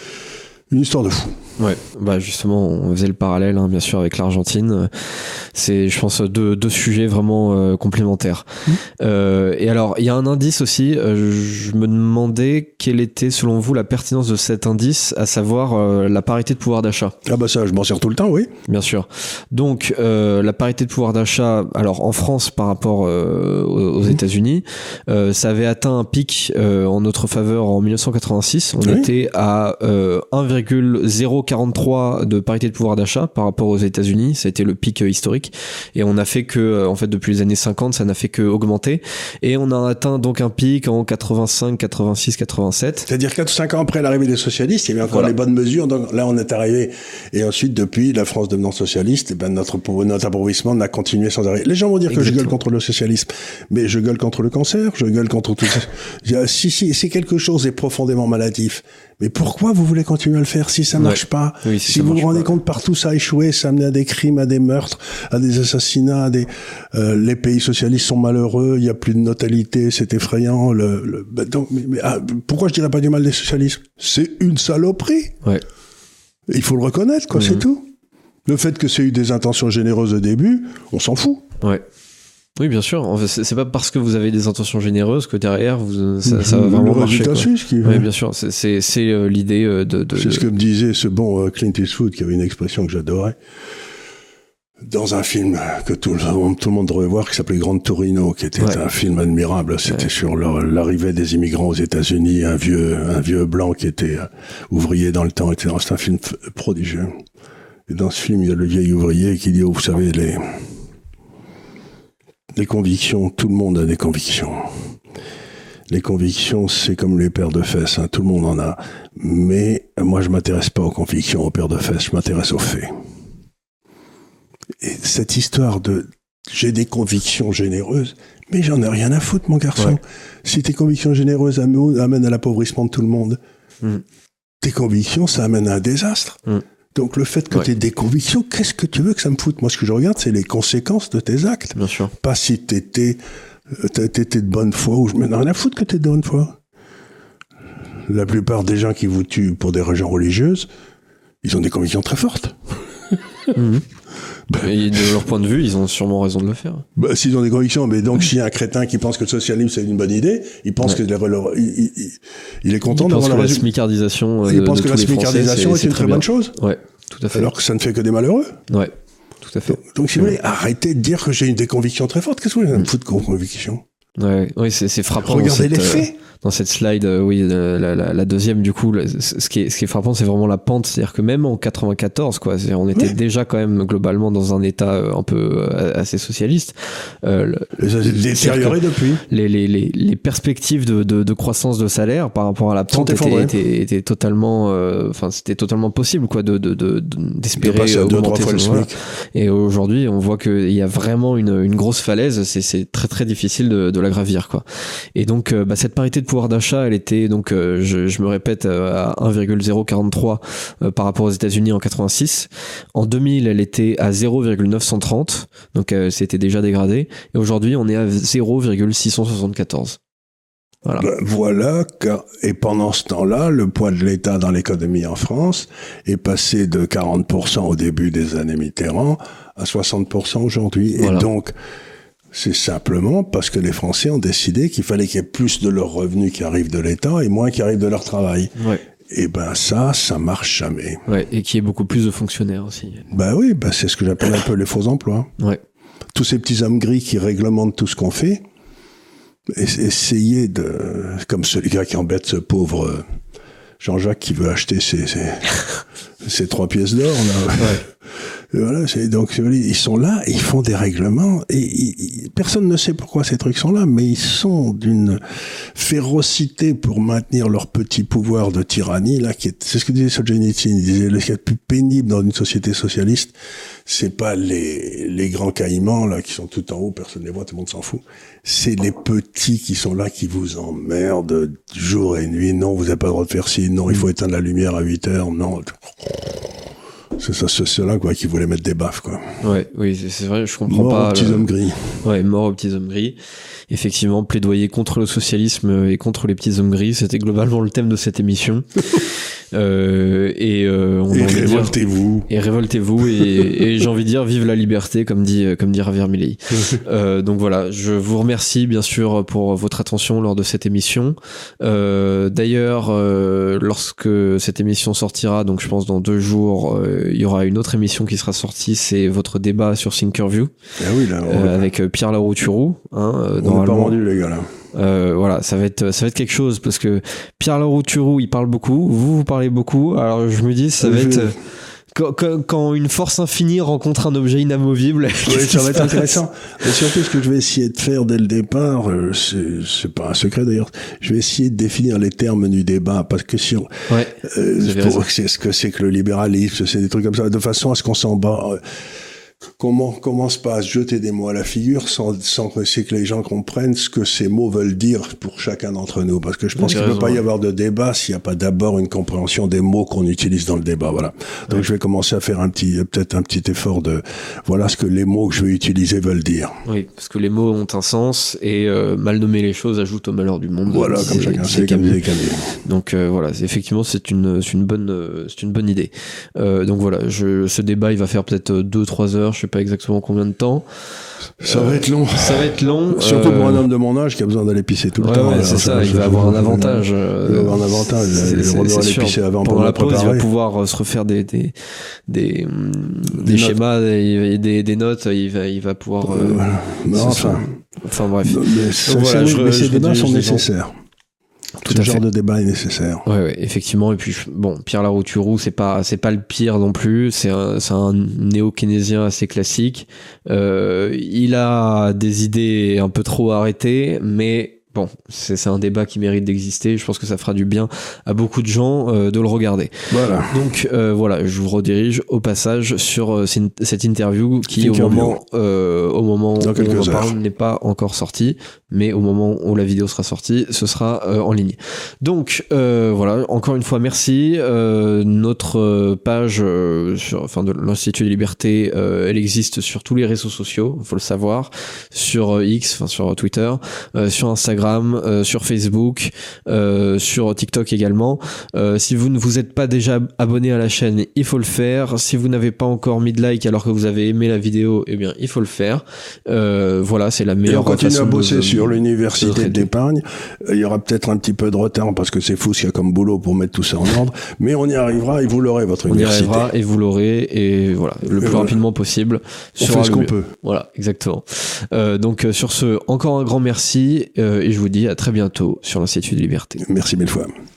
une histoire de fou. Ouais, bah justement, on faisait le parallèle, hein, bien sûr, avec l'Argentine. C'est, je pense, deux, deux sujets vraiment euh, complémentaires. Mmh. Euh, et alors, il y a un indice aussi. Euh, je me demandais quelle était, selon vous, la pertinence de cet indice, à savoir euh, la parité de pouvoir d'achat. Ah bah ça, je m'en sers tout le temps, oui. Bien sûr. Donc, euh, la parité de pouvoir d'achat, alors en France par rapport euh, aux, aux mmh. États-Unis, euh, ça avait atteint un pic euh, en notre faveur en dix-neuf cent quatre-vingt-six. On oui. était à euh, un virgule zéro quarante-trois de parité de pouvoir d'achat par rapport aux États-Unis. C'était le pic euh, historique. Et on a fait que, en fait, depuis les années cinquante, ça n'a fait que augmenter. Et on a atteint donc un pic en quatre-vingt-cinq, quatre-vingt-six, quatre-vingt-sept. C'est-à-dire quatre ou cinq ans après l'arrivée des socialistes, il y avait encore voilà. les bonnes mesures. Donc là, on est arrivé. Et ensuite, depuis la France devenant socialiste, eh ben, notre, notre appauvrissement n'a continué sans arrêt. Les gens vont dire Exactement. que je gueule contre le socialisme. Mais je gueule contre le cancer, je gueule contre tout ça. Si, si, si quelque chose est profondément maladif, mais pourquoi vous voulez continuer à le faire si ça marche ouais. pas oui, Si, si vous vous rendez pas. compte, partout ça a échoué, ça a amené à des crimes, à des meurtres, à des assassinats, à des euh, les pays socialistes sont malheureux, il y a plus de natalité, c'est effrayant. Le, le bah donc, mais, mais ah, pourquoi je dirais pas du mal des socialistes? C'est une saloperie. Ouais. Il faut le reconnaître, quoi. Mmh. C'est tout. Le fait que c'est eu des intentions généreuses au début, on s'en fout. Ouais. Oui, bien sûr. En fait, c'est pas parce que vous avez des intentions généreuses que derrière, vous, ça, ça va vraiment marcher. Qui... Oui, bien sûr. C'est, c'est, c'est euh, l'idée de, de. C'est de... ce que me disait ce bon euh, Clint Eastwood, qui avait une expression que j'adorais dans un film que tout le monde, tout le monde devrait voir, qui s'appelait Grand Torino, qui était ouais. un film admirable. C'était ouais. sur leur, l'arrivée des immigrants aux États-Unis, un vieux, un vieux blanc qui était ouvrier dans le temps, et cetera. C'est un film prodigieux. Et dans ce film, il y a le vieil ouvrier qui dit, oh, vous savez, les Les convictions, tout le monde a des convictions. Les convictions, c'est comme les paires de fesses, hein, tout le monde en a. Mais moi, je m'intéresse pas aux convictions, aux paires de fesses, je m'intéresse aux faits. Et cette histoire de « j'ai des convictions généreuses », mais j'en ai rien à foutre, mon garçon. Ouais. Si tes convictions généreuses amènent à l'appauvrissement de tout le monde, mm. tes convictions, ça amène à un désastre. Mm. Donc, le fait que ouais. tu aies des convictions, qu'est-ce que tu veux que ça me foute? Moi, ce que je regarde, c'est les conséquences de tes actes. Bien sûr. Pas si t'étais, t'étais de bonne foi ou je m'en ai rien à foutre que t'es de bonne foi. La plupart des gens qui vous tuent pour des raisons religieuses, ils ont des convictions très fortes. Mmh. Ben, et de leur point de vue, ils ont sûrement raison de le faire. Ben, s'ils ont des convictions, mais donc, s'il y a un crétin qui pense que le socialisme c'est une bonne idée, il pense ouais. que les, il, il, il est content il d'avoir la la smicardisation. Il pense que la smicardisation est une très bonne chose. Ouais, tout à fait. Alors que ça ne fait que des malheureux. Ouais, tout à fait. Donc, donc si ouais. vous voulez, arrêtez de dire que j'ai des convictions très fortes. Qu'est-ce que vous voulez me foutre de convictions? Ouais, oui, c'est, c'est frappant. Regardez les faits. Euh, dans cette slide, euh, oui, la, la, la deuxième, du coup, ce qui est, ce qui est frappant, c'est vraiment la pente. C'est-à-dire que même en quatre-vingt-quatorze, quoi, c'est, on était oui. déjà quand même globalement dans un état un peu assez socialiste. Euh, le, ça s'est détérioré depuis. Les, les, les, les perspectives de, de, de croissance de salaire par rapport à la pente étaient, étaient, étaient totalement, enfin, euh, c'était totalement possible, quoi, de, de, de, d'espérer de augmenter deux, voilà. Et aujourd'hui, on voit qu'il y a vraiment une, une grosse falaise. C'est, c'est très, très difficile de, de la gravir, quoi. Et donc, euh, bah, cette parité de pouvoir d'achat, elle était donc, euh, je, je me répète, euh, à un virgule zéro quarante-trois euh, par rapport aux États-Unis en quatre-vingt-six. En deux mille, elle était à zéro virgule neuf cent trente, donc euh, c'était déjà dégradé. Et aujourd'hui, on est à zéro virgule six cent soixante-quatorze. Voilà. Ben, voilà. Et pendant ce temps-là, le poids de l'État dans l'économie en France est passé de quarante pour cent au début des années Mitterrand à soixante pour cent aujourd'hui. Voilà. Et donc, C'est simplement parce que les Français ont décidé qu'il fallait qu'il y ait plus de leurs revenus qui arrivent de l'État et moins qui arrivent de leur travail. Ouais. Et ben ça, ça marche jamais. Ouais, et qu'il y ait beaucoup plus de fonctionnaires aussi. Ben oui, ben c'est ce que j'appelle un peu les faux emplois. Ouais. Tous ces petits hommes gris qui réglementent tout ce qu'on fait, essayer de... Comme celui gars qui embête ce pauvre Jean-Jacques qui veut acheter ses, ses, ses trois pièces d'or, là. Ouais. Et voilà, c'est, donc ils sont là, ils font des règlements et ils, personne ne sait pourquoi ces trucs sont là, mais ils sont d'une férocité pour maintenir leur petit pouvoir de tyrannie là. Qui est, c'est ce que disait Solzhenitsyn, il disait le plus pénible dans une société socialiste, c'est pas les les grands caïmans là qui sont tout en haut, personne ne les voit, tout le monde s'en fout. C'est les petits qui sont là, qui vous emmerdent jour et nuit. Non, vous n'avez pas le droit de faire ci. Non, il faut éteindre la lumière à huit heures. Non. C'est ça, c'est ceux-là, quoi, qui voulaient mettre des baffes, quoi. Ouais, oui, c'est, c'est vrai, je comprends mort pas. Mort aux petits le... hommes gris. Ouais, mort aux petits hommes gris. Effectivement, plaidoyer contre le socialisme et contre les petits hommes gris, c'était globalement le thème de cette émission. euh, et euh, on et a envie révoltez-vous. De dire, et révoltez-vous. Et, et j'ai envie de dire, vive la liberté, comme dit, comme dit Javier Milei. euh, donc voilà, je vous remercie bien sûr pour votre attention lors de cette émission. Euh, d'ailleurs, euh, lorsque cette émission sortira, donc je pense dans deux jours, euh, il y aura une autre émission qui sera sortie, c'est votre débat sur Thinkerview. Ah oui, là, on... euh, avec Pierre Larouturou. Hein, on n'est pas rendu, les gars, là. Euh, voilà, ça va être ça va être quelque chose parce que Pierre Larouturou il parle beaucoup, vous vous parlez beaucoup, alors je me dis ça va je... être quand, quand, quand une force infinie rencontre un objet inamovible. Oui, ça va être intéressant. Et surtout ce que je vais essayer de faire dès le départ, euh, c'est, c'est pas un secret d'ailleurs, je vais essayer de définir les termes du débat parce que si on, ouais, euh, pour, c'est ce que c'est que le libéralisme, c'est des trucs comme ça, de façon à ce qu'on s'en bat. Euh, Comment commence pas à se jeter des mots à la figure sans, sans que, c'est que les gens comprennent ce que ces mots veulent dire pour chacun d'entre nous. Parce que je pense qu'il ne peut pas y avoir de débat s'il n'y a pas d'abord une compréhension des mots qu'on utilise dans le débat. Voilà. Donc ouais. Je vais commencer à faire un petit, peut-être un petit effort de, voilà ce que les mots que je vais utiliser veulent dire. Oui, parce que les mots ont un sens et euh, mal nommer les choses ajoute au malheur du monde. Voilà, comme chacun sait, comme disait Camus. Donc euh, voilà, c'est, effectivement, c'est une, c'est une bonne, c'est une bonne idée. Euh, donc voilà, je, ce débat, il va faire peut-être deux, trois heures. Je sais pas exactement combien de temps. Ça va être long. Ça va être long. Surtout euh... pour un homme de mon âge qui a besoin d'aller pisser tout le ouais, temps. Ouais, alors, c'est ça, il va avoir un avantage. Il va avoir un avantage. Il va devoir aller pisser avant pendant pour la pause, préparer. il va pouvoir se refaire des, des, des, des, des schémas, des, des, des notes, il va, il va pouvoir, euh, voilà. Non, enfin, enfin bref. Mais, ça, voilà, je, mais je, ces débats sont nécessaires. Tout Ce à genre fait. de débat est nécessaire. Ouais, ouais, effectivement. Et puis, bon, Pierre Larouturou, c'est pas, c'est pas le pire non plus. C'est un, c'est un néo-keynésien assez classique. Euh, il a des idées un peu trop arrêtées, mais bon, c'est, c'est un débat qui mérite d'exister. Je pense que ça fera du bien à beaucoup de gens euh, de le regarder. Voilà. Donc euh, voilà, je vous redirige au passage sur euh, cette interview qui, Thinkerview. au moment, euh, au moment où on en parle, n'est pas encore sortie, mais au moment où la vidéo sera sortie, ce sera euh, en ligne. Donc euh, voilà, encore une fois, merci. Euh, notre page, euh, sur, enfin de l'Institut des Libertés, euh, elle existe sur tous les réseaux sociaux, faut le savoir, sur X, enfin sur Twitter, euh, sur Instagram. Euh, sur Facebook, euh, sur TikTok également. Euh, si vous ne vous êtes pas déjà abonné à la chaîne, il faut le faire. Si vous n'avez pas encore mis de like alors que vous avez aimé la vidéo, eh bien, il faut le faire. Euh, voilà, c'est la meilleure façon de... Et on continue à bosser de, sur l'université de d'épargne. Il y aura peut-être un petit peu de retard parce que c'est fou ce qu'il y a comme boulot pour mettre tout ça en ordre, mais on y arrivera et vous l'aurez, votre on université. On y arrivera et vous l'aurez, et voilà, le plus euh, rapidement possible. On fait ce qu'on peut. Voilà, exactement. Euh, donc, euh, sur ce, encore un grand merci, euh, et je vous dis à très bientôt sur l'Institut de Liberté. Merci mille fois.